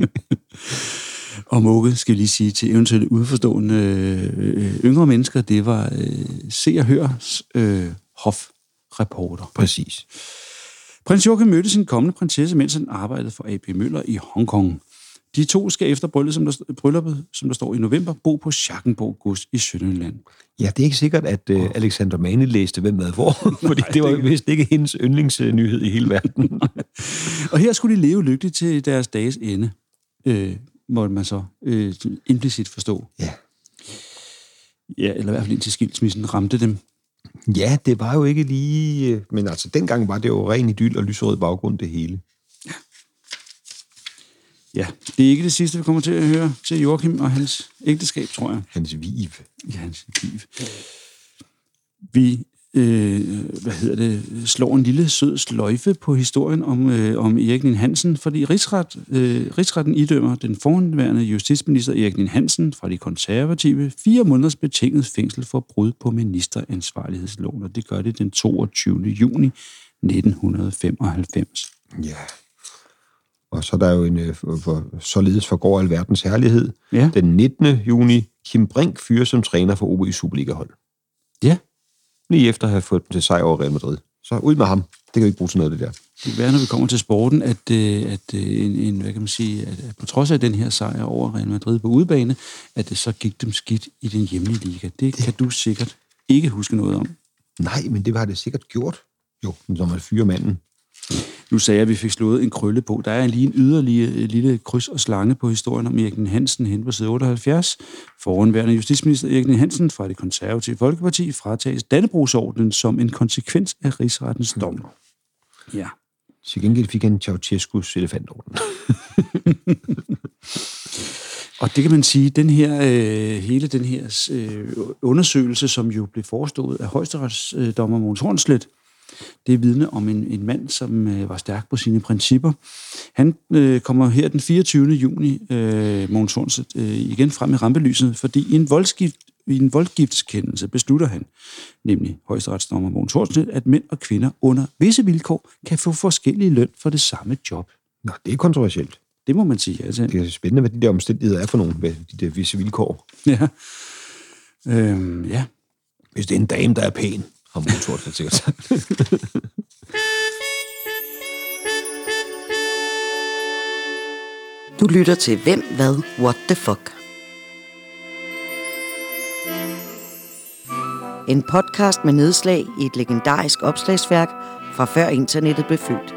Og Mugge, skal vi lige sige til eventuelle udforstående øh, yngre mennesker, det var øh, Se og Hørs øh, hofreporter. Præcis. Prins Joachim mødte sin kommende prinsesse, mens han arbejdede for A P Møller i Hongkong. De to skal efter brylluppet, som der, brylluppet, som der står i november, bo på Schackenborg Gods i Sønderjylland. Ja, det er ikke sikkert, at uh, Alexandra Manley læste hvem med hvor, fordi Nej, det var det vist ikke hendes yndlingsnyhed i hele verden. Og her skulle de leve lykkeligt til deres dages ende, øh, måtte man så øh, implicit forstå. Ja. Ja, eller i hvert fald indtil skilsmissen ramte dem. Ja, det var jo ikke lige... Men altså, dengang var det jo ren idyl og lyserød baggrund, det hele. Ja. Ja, det er ikke det sidste, vi kommer til at høre til Joachim og hans ægteskab, tror jeg. Hans viv. Ja, hans viv. Vi øh, hvad hedder det, slår en lille sød sløjfe på historien om, øh, om Erik Ninn-Hansen, fordi rigsret, øh, rigsretten idømmer den forhenværende justitsminister Erik Ninn-Hansen fra de konservative fire måneders betinget fængsel for brud på ministeransvarlighedsloven, og det gør det den toogtyvende juni nitten femoghalvfems. Ja. Og så er der jo en, for, således forgår alverdens herlighed. Ja. Den nittende juni, Kim Brink fyrer som træner for O B Superliga-hold. Ja. Lige efter at have fået dem til sejr over Real Madrid. Så ud med ham. Det kan vi ikke bruge til noget, det der. Det kan være, når vi kommer til sporten, at, at en, en, hvad kan man sige, at, at på trods af den her sejr over Real Madrid på udebane, at det så gik dem skidt i den hjemlige liga. Det, det kan du sikkert ikke huske noget om. Nej, men det har det sikkert gjort. Jo, når man fyrer manden. Nu sagde jeg, at vi fik slået en krølle på. Der er lige en yderligere lille kryds og slange på historien om Erik Ninn-Hansen hen på side otteoghalvfjerds. Forhenværende justitsminister Erik Ninn-Hansen fra det konservative Folkeparti fratages Dannebrogsordenen som en konsekvens af rigsrettens dom. Ja. Til gengæld fik han Ceausescus elefantorden. Og det kan man sige, den her, øh, hele den her øh, undersøgelse, som jo blev forestået af højesteretsdommer Mogens Hornslet, det er vidne om en, en mand, som øh, var stærk på sine principper. Han øh, kommer her den fireogtyvende juni, øh, Mogens Hornslet, øh, igen frem i rampelyset, fordi i en, voldgift, i en voldgiftskendelse beslutter han, nemlig højesteretsdommer Mogens Hornslet, at mænd og kvinder under visse vilkår kan få forskellige løn for det samme job. Nå, det er kontroversielt. Det må man sige, altså. Det er spændende, hvad de der omstændigheder er for nogle, hvad de der visse vilkår. Ja. Øhm, ja. Hvis det er en dame, der er pæn, har Mogens Hornslet sikkert sagt. Du lytter til Hvem, Hvad, What the Fuck. En podcast med nedslag i et legendarisk opslagsværk fra før internettet blev født.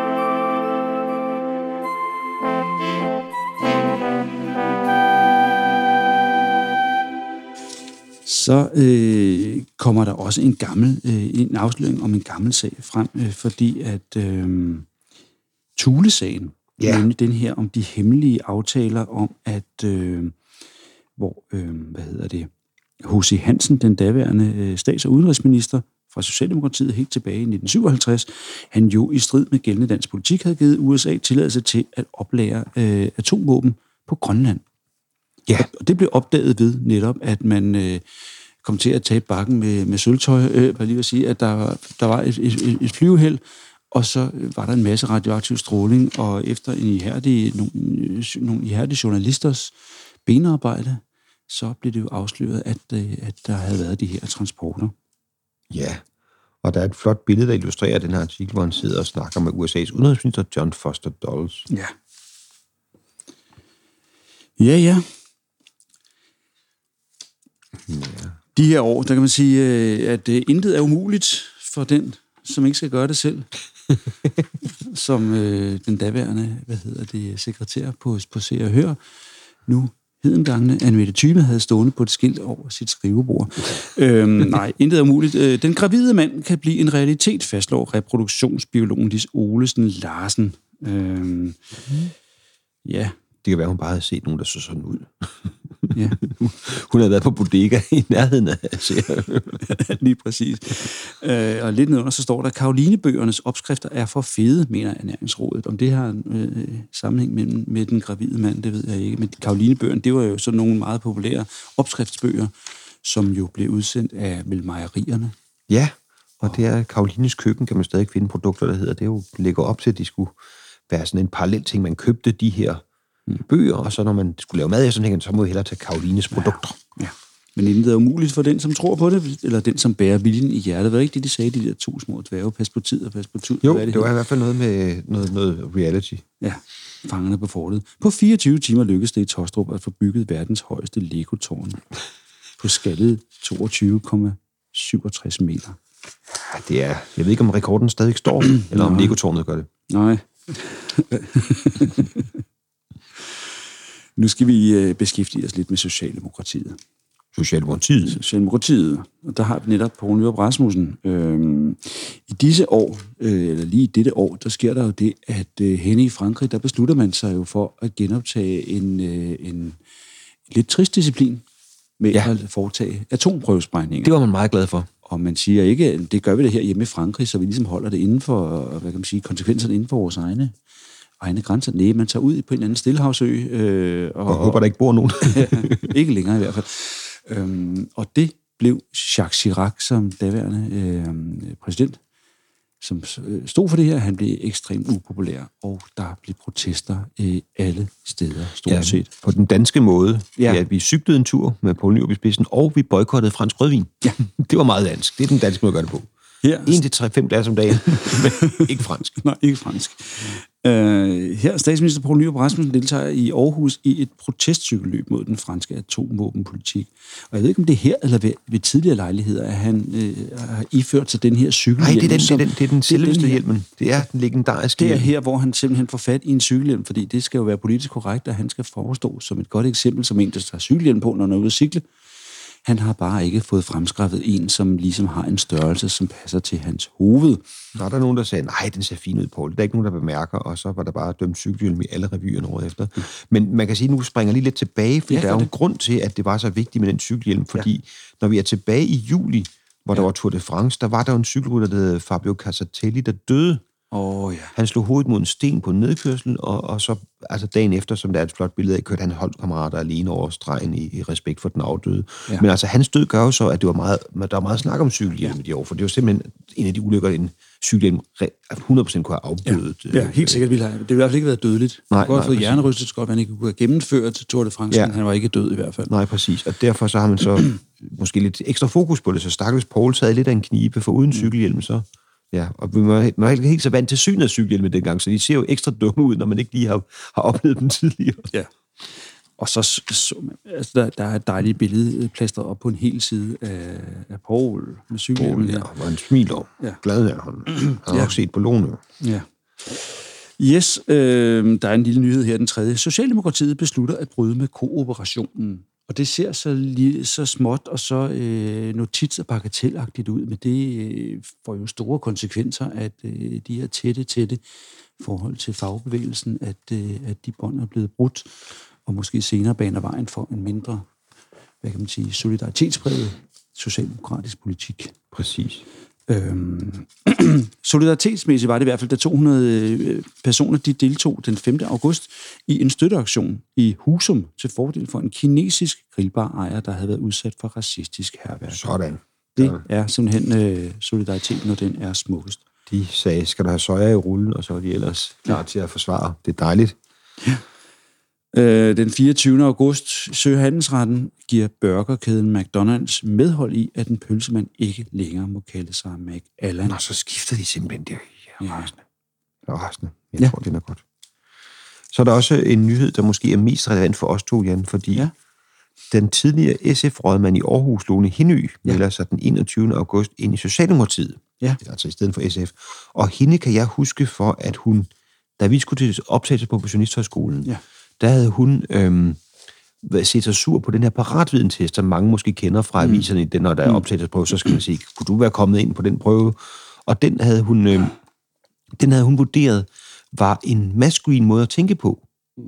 Så øh, kommer der også en gammel øh, en afsløring om en gammel sag frem, øh, fordi at øh, Thule-sagen, ja. nemlig den her om de hemmelige aftaler om, at øh, hvor, øh, hvad hedder det, H C Hansen, den daværende øh, stats- og udenrigsminister fra Socialdemokratiet helt tilbage i nitten syvoghalvtreds, han jo i strid med gældende dansk politik havde givet U S A tilladelse til at oplære øh, atomvåben på Grønland. Ja. Og det blev opdaget ved netop, at man øh, kom til at tabe bakken med, med sølvtøj. Øh, jeg lige at sige, at der var, der var et, et, et flyveheld, og så var der en masse radioaktiv stråling, og efter en ihærdig, nogle, nogle ihærdige journalisters benarbejde, så blev det jo afsløret, at, at der havde været de her transporter. Ja, og der er et flot billede, der illustrerer den her artikel, hvor han sidder og snakker med U S A's udenrigsminister John Foster Dulles. Ja. Ja, ja. Ja. De her år, der kan man sige, at intet er umuligt for den, som ikke skal gøre det selv. Som øh, den daværende, hvad hedder det, sekretær på, på Se og Hør, nu hedengangene, Anne-Mette Thyme havde stående på et skilt over sit skrivebord. øhm, nej, intet er umuligt. Øh, den gravide mand kan blive en realitet, fastslår reproduktionsbiologen Lis Olesen Larsen. Øhm, ja. Det kan være, hun bare havde set nogen, der så sådan ud. Ja. Hun havde været på bodega i nærheden af lige præcis. Øh, og lidt nedenunder, så står der, Karolinebøgernes opskrifter er for fede, mener Ernæringsrådet. Om det har en øh, sammenhæng med, med den gravide mand, det ved jeg ikke. Men Karolinebøgerne, det var jo sådan nogle meget populære opskriftsbøger, som jo blev udsendt af vel mejerierne. Ja, og det er Karolines Køkken, kan man stadig finde produkter, der hedder. Det jo lægger op til, at de skulle være sådan en parallel ting. Man købte de her bøger, og så når man skulle lave mad, jeg sådan, så må vi hellere tage Karolines produkter. Ja, ja. Men intet er umuligt for den, som tror på det, eller den, som bærer viljen i hjertet. Var ikke det, de sagde, de der to små dværge? Pas på tid og pas på tid. Jo, det, det var i hvert fald noget med noget, noget reality. Ja, fangerne på fortet. På fireogtyve timer lykkedes det i Tostrup at få bygget verdens højeste Lego-tårn på skaldet toogtyve komma syvogtres meter. Ja, det er... Jeg ved ikke, om rekorden stadig står, eller om Lego-tårnet gør det. Nej. Nu skal vi beskæftige os lidt med Socialdemokratiet. Socialdemokratiet? Socialdemokratiet. Og der har vi netop Poul Nyrup Rasmussen. Øhm, I disse år, øh, eller lige i dette år, der sker der jo det, at øh, henne i Frankrig, der beslutter man sig jo for at genoptage en, øh, en lidt trist disciplin med ja. at foretage atomprøvesprængninger. Det var man meget glad for. Og man siger ikke, det gør vi det her hjemme i Frankrig, så vi ligesom holder det inden for, hvad kan man sige, konsekvenserne inden for vores egne, egne grænser. Nej, man tager ud på en anden stillehavsø. Øh, og, og håber, der ikke bor nogen. Ikke længere i hvert fald. Øhm, og det blev Jacques Chirac som daværende øh, præsident, som stod for det her. Han blev ekstremt upopulær, og der blev protester øh, alle steder, stort ja, set. På den danske måde, ja. at vi cyklede en tur med Poul Nyrup i spidsen, og vi boykottede fransk rødvin. Ja. Det var meget dansk. Det er den danske måde at gøre det på. Her. En til tre, fem glas om dagen, men ikke fransk. Nej, ikke fransk. Uh, her statsminister Poul Nyrup Rasmussen deltager i Aarhus i et protestcykelløb mod den franske atomvåbenpolitik. Og jeg ved ikke, om det er her eller ved, ved tidligere lejligheder, at han uh, har iført sig den her cykelhjelm. Nej, det er den, som, det er den, det er den selveste den hjelmen. Det er den legendariske Det er hjelm. her, hvor han simpelthen får fat i en cykelhjelm, fordi det skal jo være politisk korrekt, at han skal forestå som et godt eksempel, som en, der tager cykelhjelm på, når han er ude at cykle. Han har bare ikke fået fremskrevet en, som ligesom har en størrelse, som passer til hans hoved. Så er der nogen, der sagde, nej, den ser fin ud, Poul. Det er ikke nogen, der bemærker, og så var der bare dømt cykelhjelm i alle revyerne året efter. Mm. Men man kan sige, at nu springer lige lidt tilbage, for ja, der er jo en grund til, at det var så vigtigt med den cykelhjelm, fordi ja. når vi er tilbage i juli, hvor ja. der var Tour de France, der var der jo en cykelrytter, der hed Fabio Casartelli, der døde. Oh, ja. Han slog hovedet mod en sten på en nedkørsel, og, og så altså dagen efter, som der er et flot billede af, kørte han holdkammerater alene over stregen i, i respekt for den afdøde. Ja. Men altså, hans død gør jo så, at det var meget, der var meget snak om cykelhjelm ja. i de år, for det var simpelthen en af de ulykker, en cykelhjelm hundrede procent kunne have afbødet. Ja, ja, helt sikkert ville have. Det ville i hvert fald ikke været dødeligt. Nej, han kunne have fået hjernerystet, godt, han ikke kunne have gennemført Tour de France, ja. men han var ikke død i hvert fald. Nej, præcis. Og derfor så har man så måske lidt ekstra fokus på det, så stakkels Poul sad lidt af en knibe, for uden cykelhjelm så... Ja, og vi må, man er ikke helt så vant til synet af cykelhjelme dengang, så de ser jo ekstra dumme ud, når man ikke lige har, har oplevet dem tidligere. Ja. Og så, så altså der, der er et dejligt billede plastret op på en hel side af, af Poul med cykelhjelmen. Ja, hvor han smiler. Ja. Glad er han. Han har ja. også set på Låne. Ja. Yes, øh, der er en lille nyhed her, den tredje. Socialdemokratiet beslutter at bryde med kooperationen. Og det ser så, lige, så småt og så øh, notits- og bagatelagtigt ud, men det øh, får jo store konsekvenser, at øh, de her tætte, tætte forhold til fagbevægelsen, at, øh, at de bånd er blevet brudt, og måske senere baner vejen for en mindre, hvad kan man sige, solidaritetspræget socialdemokratisk politik. Præcis. Øhm, solidaritetsmæssigt var det i hvert fald, da to hundrede personer de deltog den femte august i en støtteaktion i Husum til fordel for en kinesisk grillbar-ejer, der havde været udsat for racistisk hærværk. Sådan. Det er simpelthen øh, solidaritet, når den er smukkest. De sagde, skal du have soja i rullen, og så er de ellers klar ja. til at forsvare. Det er dejligt. Ja. Øh, den fireogtyvende august Søhandelsretten giver burgerkæden McDonald's medhold i, at en pølsemand ikke længere må kalde sig McAllen. Nå, så skifter de simpelthen det. Ja, ja. rasende. Det er rasende. Jeg ja. tror, det er godt. Så er der også en nyhed, der måske er mest relevant for os to, Jan, fordi ja. den tidligere S F-rådmand i Aarhus, Lone Hinø, ja. melder sig den enogtyvende august ind i Socialdemokratiet. Ja. Altså i stedet for S F. Og hende kan jeg huske for, at hun, da vi skulle til optagelse på Journalisthøjskolen, ja. der havde hun øhm, set sig sur på den her paratvidentest, som mange måske kender fra mm. aviserne, den, når der er optagelsesprøve, så skal man sige, kunne du være kommet ind på den prøve? Og den havde hun, øhm, den havde hun vurderet, var en maskulin måde at tænke på.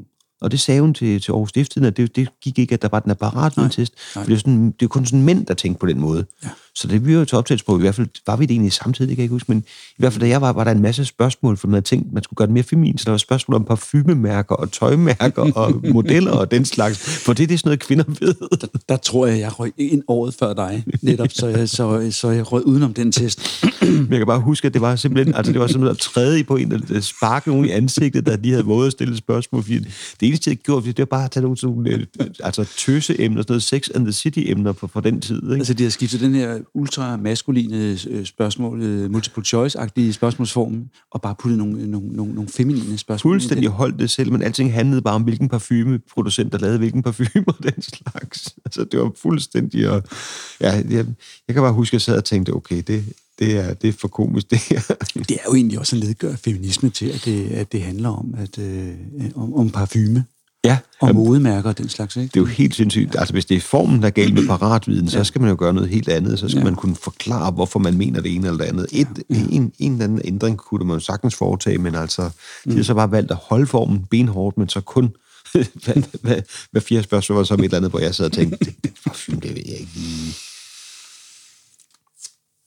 Og det sagde hun til, til Aarhus Stiftstidende, at det, det gik ikke, at der var den her paratvidentest, for det er, sådan, det er kun sådan mænd, der tænkte på den måde. Ja. Så det vi var til optagelsesprøve, i hvert fald var vi det egentlig samtidig, det kan jeg ikke huske, men i hvert fald da jeg var, var der en masse spørgsmål, for man havde tænkt, man skulle gøre det mere feminin, så der var spørgsmål om parfumemærker og tøjmærker og modeller og den slags, for det, det er sådan noget, kvinder ved. Der, der tror jeg, jeg røg ind året før dig, netop, så jeg, så, så jeg røg udenom den test. Men jeg kan bare huske, at det var simpelthen, altså det var simpelthen at træde på en, der sparkede nogen i ansigtet, da de havde våget at stille spørgsmål, fordi det eneste, jeg gjorde, det var bare at tage nogle sådan, altså tøseemner, sådan noget Sex and the City-emner på, på den tid. Ikke? Altså de har skiftet den her ultramaskuline spørgsmål, multiple choice-agtige spørgsmålsform, og bare puttet nogle, nogle, nogle, nogle feminine spørgsmål. Fuldstændig holdt det selv, men alting handlede bare om, hvilken parfumeproducent, der lavede hvilken parfume og den slags. Altså det var fuldstændig, og ja, jeg, jeg kan bare huske, at jeg sad og tænkte, okay, det, det, er, det er for komisk, det her. Det er jo egentlig også en ledgør feminisme til, at det, at det handler om, at, øh, om, om parfume. Ja. Og modemærker og den slags, ikke? Det er jo helt sindssygt. Altså, hvis det er formen, der er galt med paratviden, ja. så skal man jo gøre noget helt andet. Så skal ja. man kunne forklare, hvorfor man mener det ene eller det andet. Et, ja. en, en eller anden ændring kunne man jo sagtens foretage, men altså, de har mm. så bare valgt at holde formen benhårdt, men så kun hvad, hvad, hvad fire spørgsmål var så om et eller andet, hvor jeg sad og tænkte, det, det parfume, det ved jeg ikke.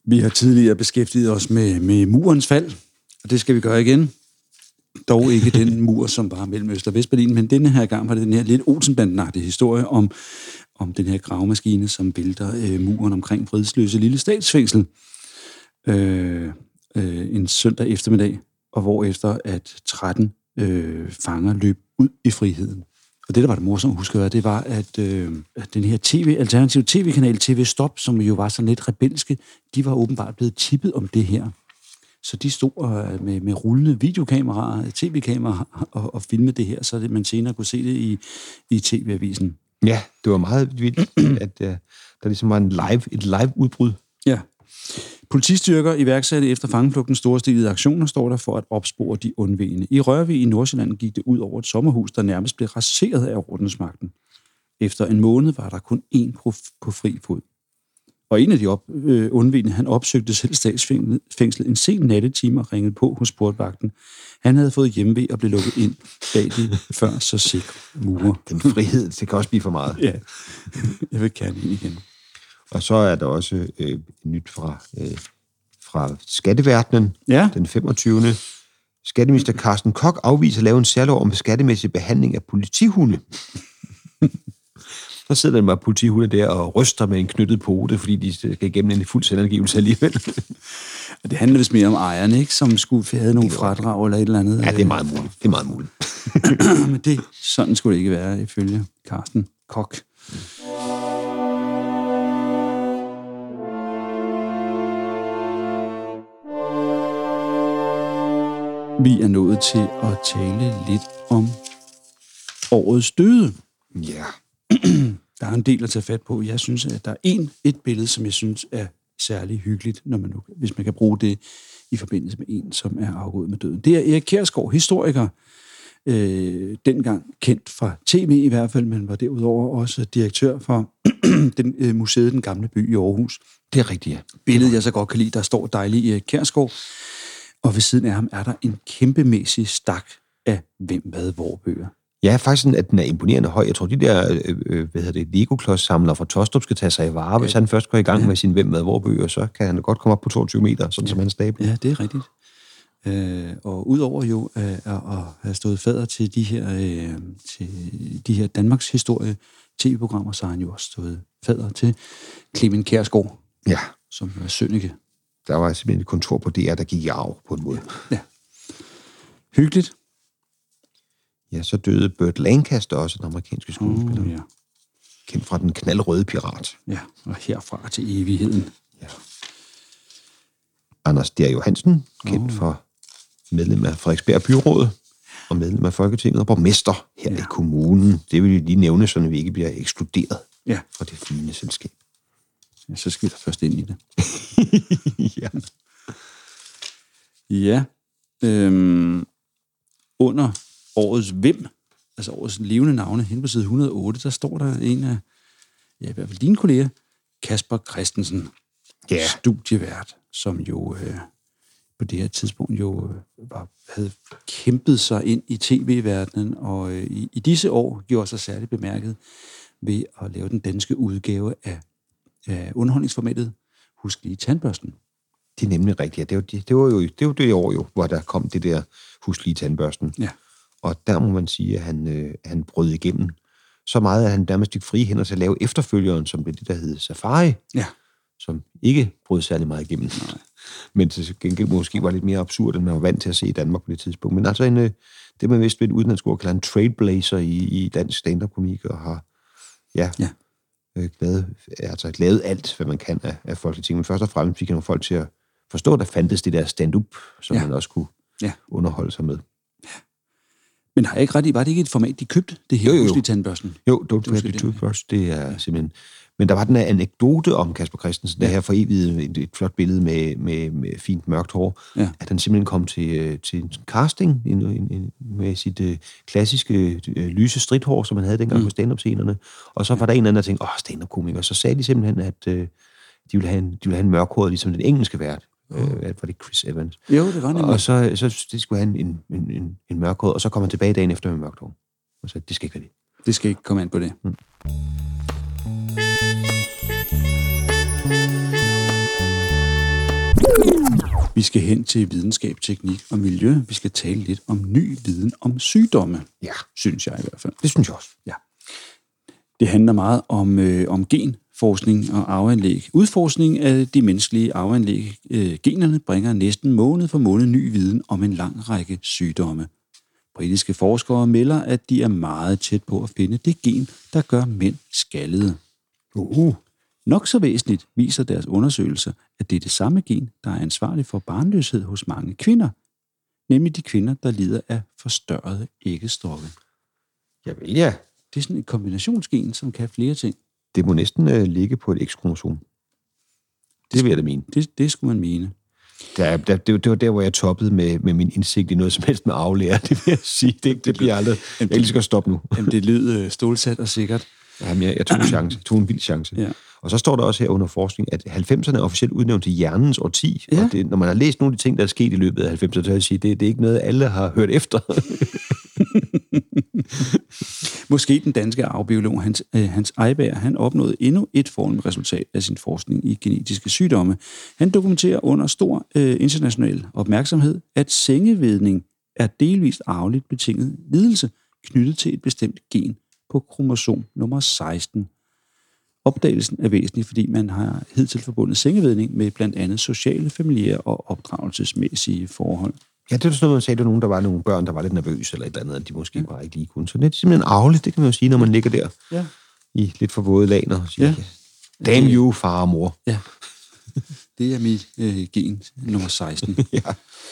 Vi har tidligere beskæftiget os med, med murens fald, og det skal vi gøre igen. Dog ikke den mur, som var mellem Øst- og Vestberlin, men denne her gang var det den her lidt Olsenbanden-agtige historie om, om den her gravemaskine, som vælter øh, muren omkring Fridsløse lille statsfængsel øh, øh, en søndag eftermiddag, og hvorefter at tretten øh, fanger løb ud i friheden. Og det, der var det morsomt at huske at høre, det var, at, øh, at den her TV, alternative tv-kanal T V Stop, som jo var sådan lidt rebelske, de var åbenbart blevet tippet om det her. Så de stod med, med rullende videokameraer, tv-kameraer og, og filmede det her, så det, man senere kunne se det i, i T V-avisen. Ja, det var meget vildt, at uh, der ligesom var en live, et live-udbrud. Ja. Politistyrker iværksatte efter fangeflugtens storstilede aktioner, står der, for at opspore de undvigende. I Rørvig i Nordsjælland gik det ud over et sommerhus, der nærmest blev raseret af ordensmagten. Efter en måned var der kun én på, på fri fod. Og en af de op, øh, undvigende, han opsøgte selv statsfængslet en sen nattetime og ringede på hos portvagten. Han havde fået hjemve og blev lukket ind bag de før så sikre mure. Den frihed, det kan også blive for meget. Ja, jeg vil gerne ind igen. Og så er der også øh, nyt fra, øh, fra Skatteverdenen, ja. Den femogtyvende Skatteminister Carsten Koch afviser at lave en særlov om skattemæssig behandling af politihunde. Så sidder der med politihunde der og ryster med en knyttet pote, fordi de skal igennem en fuld selvangivelse alligevel. Det handler vist mere om ejerne, ikke? Som skulle have nogle fradrag eller et eller andet. Ja, det er meget muligt. Det er meget muligt. Men det, sådan skulle det ikke være, ifølge Carsten Koch. Vi er nået til at tale lidt om årets døde. Ja. Der er en del at tage fat på. Jeg synes, at der er en, et billede, som jeg synes er særlig hyggeligt, når man nu, hvis man kan bruge det i forbindelse med en, som er afgået med døden. Det er Erik Kjærsgaard, historiker, øh, dengang kendt fra tv i hvert fald, men var derudover også direktør for den, øh, museet Den Gamle By i Aarhus. Det er rigtigt, ja. Billedet, jeg så godt kan lide, der står dejligt Erik Kjærsgaard, og ved siden af ham er der en kæmpemæssig stak af hvem, hvad, hvor bøger. Ja, faktisk sådan, at den er imponerende høj. Jeg tror, de der øh, hvad hedder det, Lego-klods-samlere fra Tostrup skal tage sig i vare. Ja. Hvis han først går i gang ja. med sin hvem, hvad, hvor bøger, så kan han godt komme op på toogtyve meter, sådan ja. som han stabler. Ja, det er rigtigt. Øh, og udover jo øh, at, at have stået fader til de her, øh, til de her Danmarks historie tv-programmer, så har han jo også stået fader til Clement Kjærsgaard, ja. som var Sønneke. Der var simpelthen et kontor på D R, der gik i arv på en måde. Ja. Hyggeligt. Ja, så døde Burt Lancaster også, den amerikanske skuespiller. Oh, ja. Kendt fra Den Knaldrøde Pirat. Ja, og herfra til evigheden. Ja. Anders D. Johansen, kendt oh. for medlem af Frederiksberg Byråd og medlem af Folketinget og borgmester her ja. i kommunen. Det vil vi lige nævne, så vi ikke bliver ekskluderet ja. fra det fine selskab. Ja, så skal vi da først ind i det. ja. Ja. Øhm, under årets hvem, altså årets levende navne, hen på side et hundrede og otte, der står der en af, ja, i hvert fald dine kolleger, Kasper Christensen, yeah. studievært, som jo øh, på det her tidspunkt jo øh, var, havde kæmpet sig ind i tv-verdenen, og øh, i, i disse år gjorde sig særligt bemærket ved at lave den danske udgave af, af underholdningsformatet Husk lige tandbørsten. Det er nemlig rigtigt. Det var, det, det var jo det, var det år, jo, hvor der kom det der Husk lige tandbørsten. Ja. Og der må man sige, at han, øh, han brød igennem så meget, at han nærmest fik frie hænder til at lave efterfølgeren, som blev det, der hed Safari, ja. som ikke brød særlig meget igennem. Nej. Men til gengæld måske var lidt mere absurd, end man var vant til at se i Danmark på det tidspunkt. Men altså en, øh, det man vist ved et udenlandsk ord kalder en trailblazer i, i dansk stand-up-komik, og har ja, ja. Øh, lavet, altså, lavet alt, hvad man kan af, af Folketinget. Men først og fremmest fik han nogle folk til at forstå, at der fandtes det der stand-up, som ja. man også kunne ja. underholde sig med. Ja. Men har jeg ikke ret i, var det ikke et format, de købte, det her Husk lige tandbørsten? Jo, Don't Forget the Toothbrush, det er ja. simpelthen... Men der var den her anekdote om Kasper Christensen, ja. der her for evigt et, et flot billede med, med, med fint mørkt hår, ja. at han simpelthen kom til, til en casting en, en, en, med sit uh, klassiske uh, lyse stridthår, som han havde dengang mm. på stand-up-scenerne. Og så var der en anden, der tænkte, åh, stand-up-komiker. Og så sagde de simpelthen, at uh, de, ville have en, de ville have en mørkhåret, ligesom den engelske vært. Uh, var det Chris Evans? Jo, det var nemlig. Og så, så det skulle have en, en, en, en mørkhåret, og så kom han tilbage dagen efter med mørkt hår. Og så det skal ikke være det. Det skal ikke komme an på det. Mm. Vi skal hen til videnskab, teknik og miljø. Vi skal tale lidt om ny viden om sygdomme. Ja. Synes jeg i hvert fald. Det synes jeg også. Ja. Det handler meget om, øh, om genforskning og arveanlæg. Udforskning af de menneskelige arveanlæg. Øh, generne bringer næsten måned for måned ny viden om en lang række sygdomme. Britiske forskere melder, at de er meget tæt på at finde det gen, der gør mænd skaldede. Uh. Nok så væsentligt viser deres undersøgelser, at det er det samme gen, der er ansvarlig for barnløshed hos mange kvinder. Nemlig de kvinder, der lider af forstørrede æggestokke. Jamen ja. Det er sådan et kombinationsgen, som kan flere ting. Det må næsten uh, ligge på et X-kromosom. Det vil jeg da mene. Det, det skulle man mene. Der, der, det, det var der, hvor jeg toppede med, med min indsigt i noget som helst med aflære. Det vil jeg sige. Det, det bliver aldrig... Jeg lige skal stoppe nu. Jamen, det lyder stålsat og sikkert. Jamen, jeg, jeg tog en chance. Jeg tog en vild chance. Ja. Og så står der også her under forskning, at halvfemserne er officielt udnævnt til hjernens årti. Ja. Og det, når man har læst nogle af de ting, der er sket i løbet af halvfemserne, så vil jeg sige, det, det er ikke noget, alle har hørt efter. Måske den danske arvebiolog Hans, øh, Hans Eiberg, han opnåede endnu et fornemt resultat af sin forskning i genetiske sygdomme. Han dokumenterer under stor øh, international opmærksomhed, at sengevedning er delvist arveligt betinget lidelse, knyttet til et bestemt gen på kromosom nummer seksten. Opdagelsen er væsentlig, fordi man har hidtil forbundet sengevedning med blandt andet sociale, familiære og opdragelsesmæssige forhold. Ja, det er sådan noget, man sagde, at der var nogen, der var nogle børn, der var lidt nervøse eller et eller andet, at de måske ja. bare ikke lige kunne. Så det er simpelthen arveligt, det kan man jo sige, når man ligger der ja. i lidt for våde laner og siger, ja. damn you, far og mor. Ja, det er mit øh, gen nummer seksten. ja.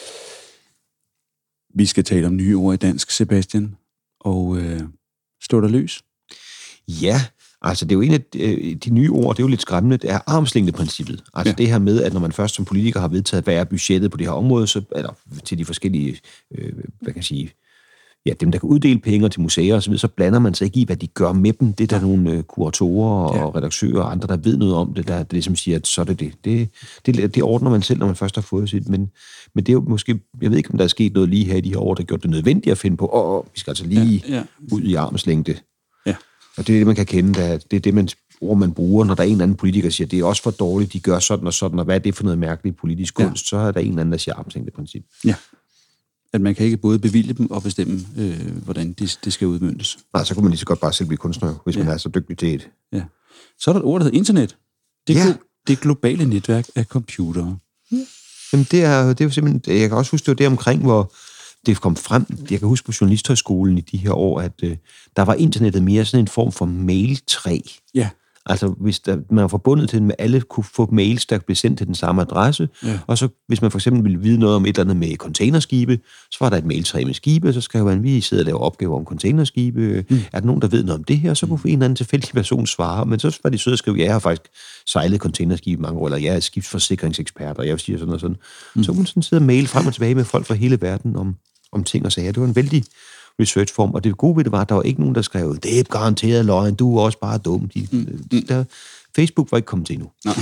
Vi skal tale om nye ord i dansk, Sebastian, og øh, slå dig løs. Ja, altså det er jo en af de, de nye ord, det er jo lidt skræmmende, det er armslængdeprincippet. Altså ja. det her med, at når man først som politiker har vedtaget, hvad er budgettet på det her område, så eller til de forskellige, øh, hvad kan jeg sige, ja, dem der kan uddele penge til museer og så videre, så blander man sig ikke i, hvad de gør med dem. Det er der nogle øh, kuratorer og ja. redaktører og andre, der ved noget om det, der, der ligesom siger, at så er det det. Det, det. det ordner man selv, når man først har fået sit, men, men det er jo måske, jeg ved ikke, om der er sket noget lige her i de her år, der gjort det nødvendigt at finde på, åh, åh vi skal altså lige ja. Ja. ud i armslængde. Ja. Og det er det, man kan kende, der, det er det, man, ord, man bruger, når der er en eller anden politiker, der siger, det er også for dårligt, de gør sådan og sådan, og hvad er det for noget mærkeligt politisk kunst, ja. så er der en eller anden, der siger armslængdeprincip. Ja. At man kan ikke både bevilge dem og bestemme, øh, hvordan det, det skal udmøntes. Nej, så kunne man lige så godt bare selv blive kunstner, hvis ja. man er så dygtig til et. Ja. Så er der et ord, der hedder internet. Det er ja. det globale netværk af computere. Ja. Jamen, det er, det er jo simpelthen, jeg kan også huske, det var det omkring, hvor det kom frem, jeg kan huske på Journalisthøjskolen i de her år, at øh, der var internettet mere sådan en form for mailtræ. Ja. Altså, hvis der, man var forbundet til det med, alle kunne få mails, der blev sendt til den samme adresse, ja. og så hvis man for eksempel ville vide noget om et eller andet med containerskibe, så var der et mailtræ med skibe, så skal man, vi sidde og lave opgaver om containerskibe. Mm. Er der nogen, der ved noget om det her, så kunne en eller anden tilfældig person svare, men så var de søde at skrive, ja, jeg har faktisk sejlet containerskibe mange år, eller jeg er skibsforsikringsekspert, og jeg siger sådan og sådan. Mm. Så kunne man sådan sidde og mail frem og tilbage med folk fra hele verden om, om ting og sager. Det var en vældig researchform, og det gode ved det var, at der var ikke nogen, der skrev, det er garanteret løgn, du er også bare dum. De, mm. de, der, Facebook var ikke kommet til endnu. Nej.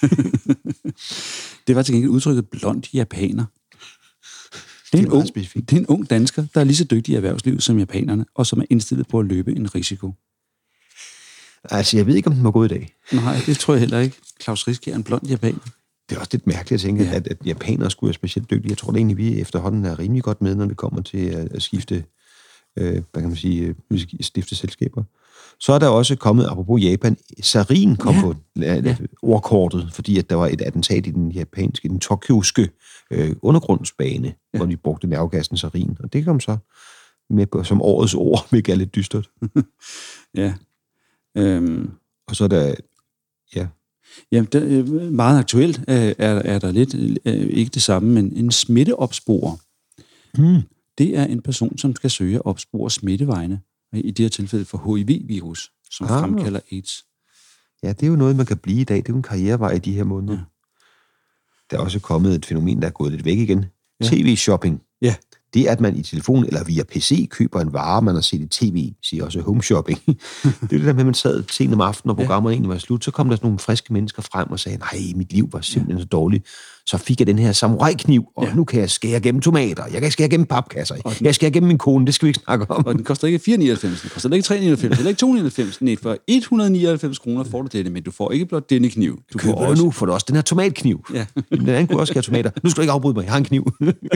Det var til gengæld udtrykket blond japaner. Det er, en ung, det er en ung dansker, der er lige så dygtig i erhvervslivet som japanerne, og som er indstillet på at løbe en risiko. Altså, jeg ved ikke, om den må gå i dag. Nej, det tror jeg heller ikke. Claus Riske er en blond japaner. Det er også lidt mærkeligt at tænke, ja. at, at japanere skulle være specielt dygtige. Jeg tror da egentlig, vi efterhånden er rimelig godt med, når det kommer til at, at skifte, øh, hvad kan man sige, øh, stifte selskaber. Så er der også kommet, apropos Japan, sarin kom ja. på ja. ordkortet, fordi at der var et attentat i den japanske, den tokyoske øh, undergrundsbane, ja. hvor de brugte nervegassen sarin. Og det kom så med på, som årets ord, hvilket er lidt dystert. ja. Øhm. Og så er der, ja... Jamen, der, meget aktuelt er, er der lidt, ikke det samme, men en smitteopsporer. Hmm. Det er en person, som skal søge at opspore smittevejene, i det her tilfælde for H I V-virus, som ah. fremkalder AIDS. Ja, det er jo noget, man kan blive i dag. Det er jo en karrierevej i de her måneder. Ja. Der er også kommet et fænomen, der er gået lidt væk igen. Ja. T V-shopping. Ja. Det, at man i telefon eller via P C køber en vare, man har set i tv, siger også home shopping. Det er det der med, at man sad sent om aftenen, og programmet ja. egentlig var slut, så kom der sådan nogle friske mennesker frem og sagde, nej, mit liv var simpelthen ja. så dårligt. Så fik jeg den her samurai-kniv, og ja. nu kan jeg skære gennem tomater, jeg kan skære gennem papkasser, jeg kan skære gennem min kone, det skal vi ikke snakke om. Og den koster ikke fire nioghalvfems, den koster ikke tre nioghalvfems, eller ikke to nioghalvfems, nej, for et hundrede nioghalvfems kroner får du det, men du får ikke blot denne kniv. Du får også... nu får du også den her tomatkniv. Ja. Den anden kunne også skære tomater. Nu skal du ikke afbryde mig, jeg har en kniv.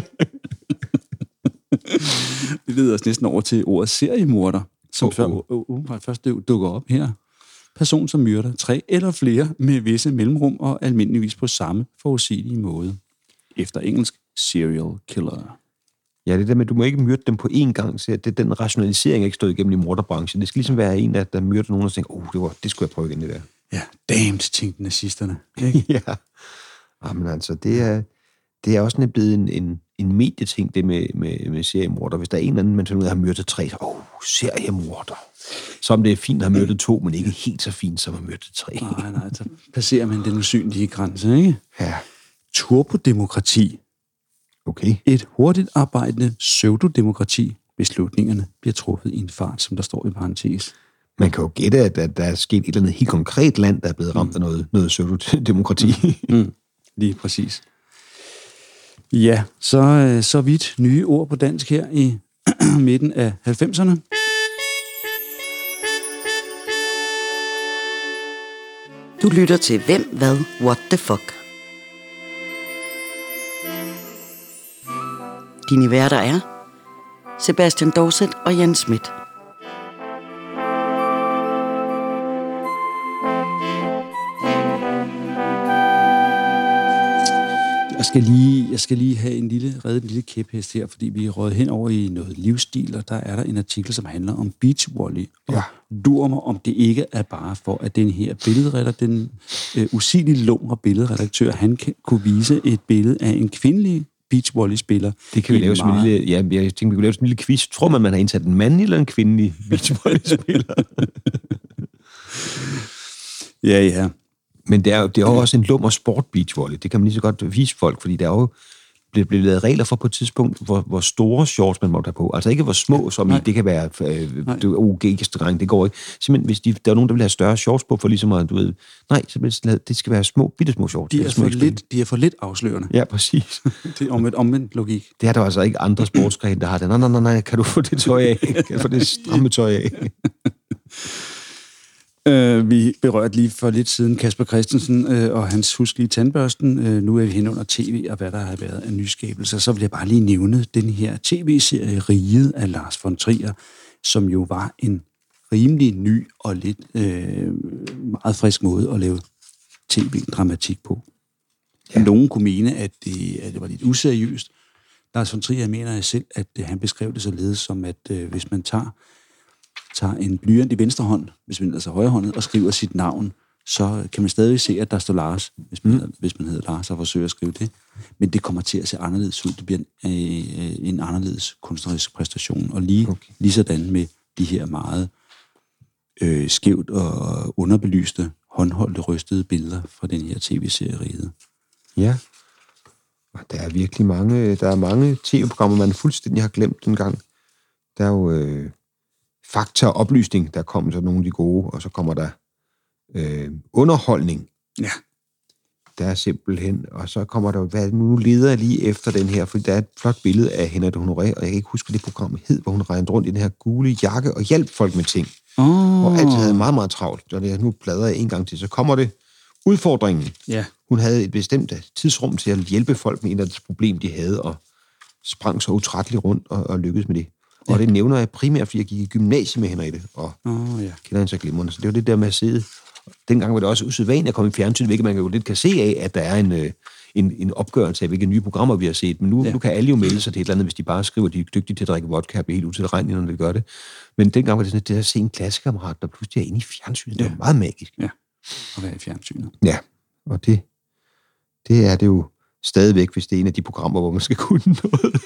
Det leder os næsten over til ordet seriemorder, som umiddelbart først dukker op her. Person, som myrder tre eller flere med visse mellemrum og almindeligvis på samme forudsigelige måde. Efter engelsk serial killer. Ja, det der med, at du må ikke myrde dem på én gang, så det er den rationalisering, jeg ikke stået igennem i morderbranchen. Det skal ligesom være en, der myrder nogen og tænker, åh, oh, det, var, det skulle jeg prøve igen, det der. Ja, damned, tænkte nazisterne. ja. Jamen altså, det er, det er også blevet en, en, en medieting, det med, med, med seriemorder. Hvis der er en eller anden, man finder ud af, at har myrdet tre, så åh, oh, seriemorder. Som det er fint at have myrdet to, men ikke helt så fint som at have myrdet tre. Nej, nej, så passerer man den usynlige grænse, ikke? Ja. Turbodemokrati. Okay. Et hurtigt arbejdende pseudodemokrati. Beslutningerne bliver truffet i en fart, som der står i parentes. Man kan jo gætte, at, at der er sket et eller andet helt konkret land, der er blevet ramt mm. af noget, noget pseudodemokrati. Mm. Mm. Lige præcis. Ja, så, så vidt nye ord på dansk her i midten af halvfemserne. Du lytter til Hvem, Hvad, What the Fuck. Dine værter er Sebastian Dorset og Jan Schmidt. Jeg skal lige, jeg skal lige have en lille, redde en lille kæphest her, fordi vi er røget hen over i noget livsstil, og der er der en artikel, som handler om beachvolley. Ja. Dur mig, om det ikke er bare for, at den her billedretter, den øh, usigelige lumre billedredaktør, han kan, kunne vise et billede af en kvindelig beachvolley-spiller. Det kan vi lave som en lille, ja, jeg tænker, vi kan lave som en lille quiz. Tror man, man har indsat en mand eller en kvindelig beachvolley-spiller? ja, ja. Men det er jo, det er jo også en lummer sport beachvolley. Det kan man lige så godt vise folk, fordi der er jo blevet, blevet lavet regler for på et tidspunkt, hvor, hvor store shorts man må tage på. Altså ikke hvor små, som i, det kan være øh, O G-streng, det går ikke. Simpelthen, hvis de, der er nogen, der vil have større shorts på, for ligesom at, du ved, nej, så det skal være små, bitte små shorts. De er, for lidt, de er for lidt afslørende. Ja, præcis. Det er omvendt, omvendt logik. Det er der altså ikke andre sportsgrene, der har det. Nej, nej, nej, nej, kan du få det tøj af? Kan du få det stramme tøj af? Uh, vi berørte lige for lidt siden Kasper Christensen uh, og hans huslige tandbørsten. Uh, nu er vi hen under tv, og hvad der har været af nyskabelser. Så vil jeg bare lige nævne den her tv-serie Riget af Lars von Trier, som jo var en rimelig ny og lidt uh, meget frisk måde at lave tv-dramatik på. Ja. Nogen kunne mene, at det, at det var lidt useriøst. Lars von Trier mener jeg selv, at uh, han beskrev det således som, at uh, hvis man tager tager en blyant i venstre hånd, hvis man altså højrehåndet, og skriver sit navn, så kan man stadig se, at der står Lars, hvis man, mm. hedder, hvis man hedder Lars og forsøger at skrive det. Men det kommer til at se anderledes ud. Det bliver en, øh, en anderledes kunstnerisk præstation. Og lige, okay. lige sådan med de her meget øh, skævt og underbelyste, håndholdte, rystede billeder fra den her tv-serie Riget. Ja, og der er virkelig mange, der er mange tv-programmer, man fuldstændig har glemt dengang. Der er jo... Øh fakta og oplysning, der kommer så nogle af de gode, og så kommer der øh, underholdning. Ja. Der er simpelthen, og så kommer der, hvad nu leder jeg lige efter den her, for der er et flot billede af Henriette Honoré, og jeg kan ikke huske, hvad det program hed, hvor hun regnede rundt i den her gule jakke og hjalp folk med ting. Oh. Og altid havde meget, meget travlt. Og det nu bladrer jeg en gang til, så kommer det udfordringen. Ja. Hun havde et bestemt tidsrum til at hjælpe folk med en af de problemer, de havde, og sprang så utrætteligt rundt og, og lykkedes med det. Og ja. Det nævner jeg primært, fordi jeg gik i gymnasiet med Henriette, og oh, ja. kender hende så glimrende. Så det var det der med at sidde. Dengang var det også usædvanligt at komme i fjernsyn, hvilket man jo lidt kan se af, at der er en, en, en opgørelse af, hvilke nye programmer vi har set. Men nu, ja. nu kan alle jo melde sig til et eller andet, hvis de bare skriver, at de er dygtige til at drikke vodka, og bliver helt utilregnelige, når de gør det. Men dengang var det sådan, at det at se en klassekammerat, der pludselig er inde i fjernsynet, det var ja. meget magisk. Ja, at være i fjernsynet. Ja, og det, det er det jo stadigvæk, hvis det er en af de programmer, hvor man skal kunne noget.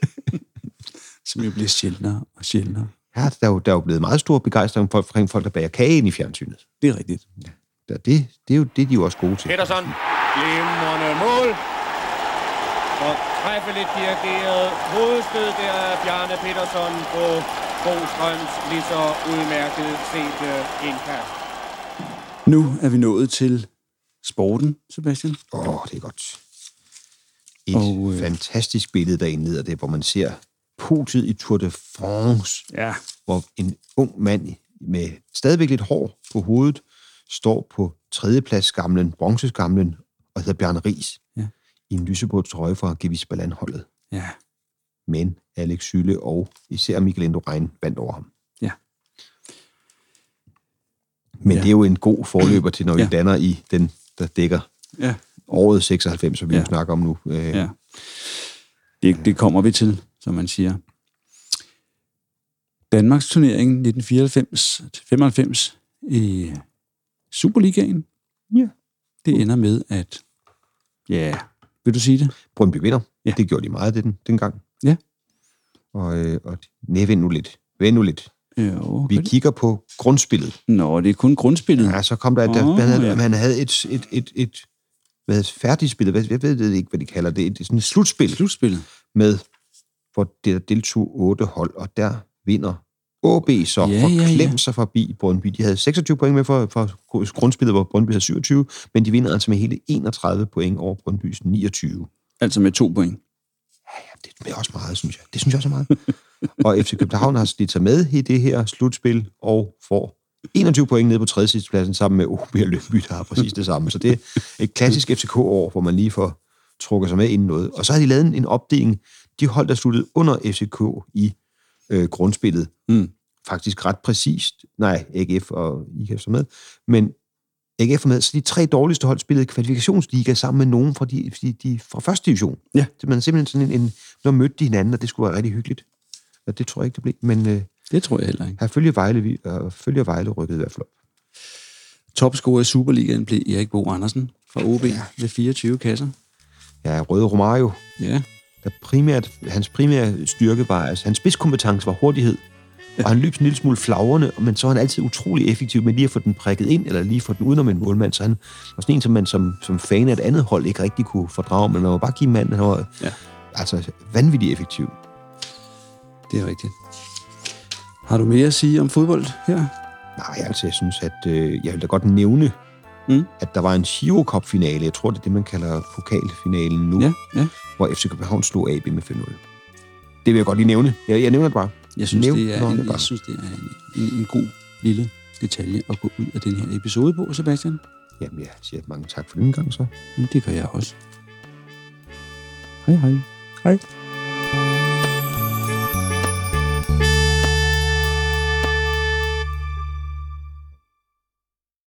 Som jo bliver sjældnere og sjældnere. Ja, der er jo, der er jo blevet meget stor begejstring for folk, folk der bager kage ind i fjernsynet. Det er rigtigt. Ja. Det, det er jo det, de er jo også gode til. Petersen, glimrende mål. Og træffeligt dirigeret hovedstød der af Bjarne Peterson på Bostrøms lige så udmærket set indkast. Nu er vi nået til sporten, Sebastian. Åh, oh, det er godt. Et Og, øh... fantastisk billede, der indleder det, hvor man ser podiet i Tour de France, ja. hvor en ung mand med stadigvæk lidt hår på hovedet står på tredjepladsgamlen, bronzesgamlen, og hedder Bjarne Riis, ja. i en lyseblå trøje fra Gewiss Balland-holdet. Ja. Men Alex Süle og især Miguel Indurain vandt over ham. Ja. Men ja. det er jo en god forløber til, når vi ja. danner i den, der dækker ja. året seksoghalvfems, som vi ja. jo snakker om nu. Ja. Det, det kommer vi til, som man siger. Danmarks turnering nitten fireoghalvfems til femoghalvfems i Superligaen. Ja. Det ender med, at... Ja, vil du sige det? Brøndby vinder. Ja. Det gjorde de meget den, dengang. Ja. Og, øh, og nej, vend nu lidt. Vend nu lidt. Jo, vi kigger på grundspillet. Nå, det er kun grundspillet. Ja, så kom der, oh, der man, havde, ja. man havde et, et, et, et hvad, færdigspillet, hvad, jeg ved ikke, hvad de kalder det, et sådan et slutspil. Slutspillet. Med, hvor der deltog otte hold, og der vinder O B så ja, for at ja, ja. klemme sig forbi Brøndby. De havde seksogtyve point med for, for grundspillet, hvor Brøndby havde syvogtyve, men de vinder altså med hele enogtredive point over Brøndbys niogtyve. Altså med to point. Ja, ja, det er også meget, synes jeg. Det synes jeg også er meget. Og F C København har slidt sig med i det her slutspil, og får enogtyve point nede på tredje sidste pladsen, sammen med O B og Lyngby, der har præcis det samme. Så det er et klassisk F C K-år, hvor man lige får trukket sig med ind i noget. Og så har de lavet en opdeling. De hold, der sluttede under F C K i øh, grundspillet. Mm. Faktisk ret præcist. Nej, A G F og I K F så med. Men A G F er med, så de tre dårligste hold spillede kvalifikationsliga sammen med nogen fra, de, de, de, fra første division. Ja. Så man simpelthen sådan en, en, når mødte de hinanden, og det skulle være rigtig hyggeligt. Og det tror jeg ikke, det blev. Men øh, det tror jeg heller ikke. Her følger Vejle, øh, følger Vejle rykket i hvert fald op. Topscorer i Superligaen blev Erik Bo Andersen fra O B ja. Med fireogtyve kasser. Ja, Røde Romario. Ja. Der primært, hans primære styrke var, altså hans spidskompetence var hurtighed. Og han løb en lille smule flagrende, men så var han altid utrolig effektiv med lige at få den prikket ind, eller lige få den udenom en målmand. Så han var sådan en, som man som, som fan af et andet hold ikke rigtig kunne fordrage, men man var bare give manden, han var ja. altså vanvittigt effektiv. Det er rigtigt. Har du mere at sige om fodbold her? Nej, altså jeg synes, at øh, jeg vil da godt nævne, mm. at der var en Giro Cup-finale. Jeg tror, det er det, man kalder pokalfinalen nu, ja, ja. hvor F C København slog A B med fem nul. Det vil jeg godt lige nævne. Jeg, jeg nævner det bare. Jeg synes, Nævn, det er, en, jeg synes, det er en, en, en god lille detalje at gå ud af den her episode på, Sebastian. Jamen, jeg siger mange tak for den gang så. Men det gør jeg også. Hej, hej. Hej.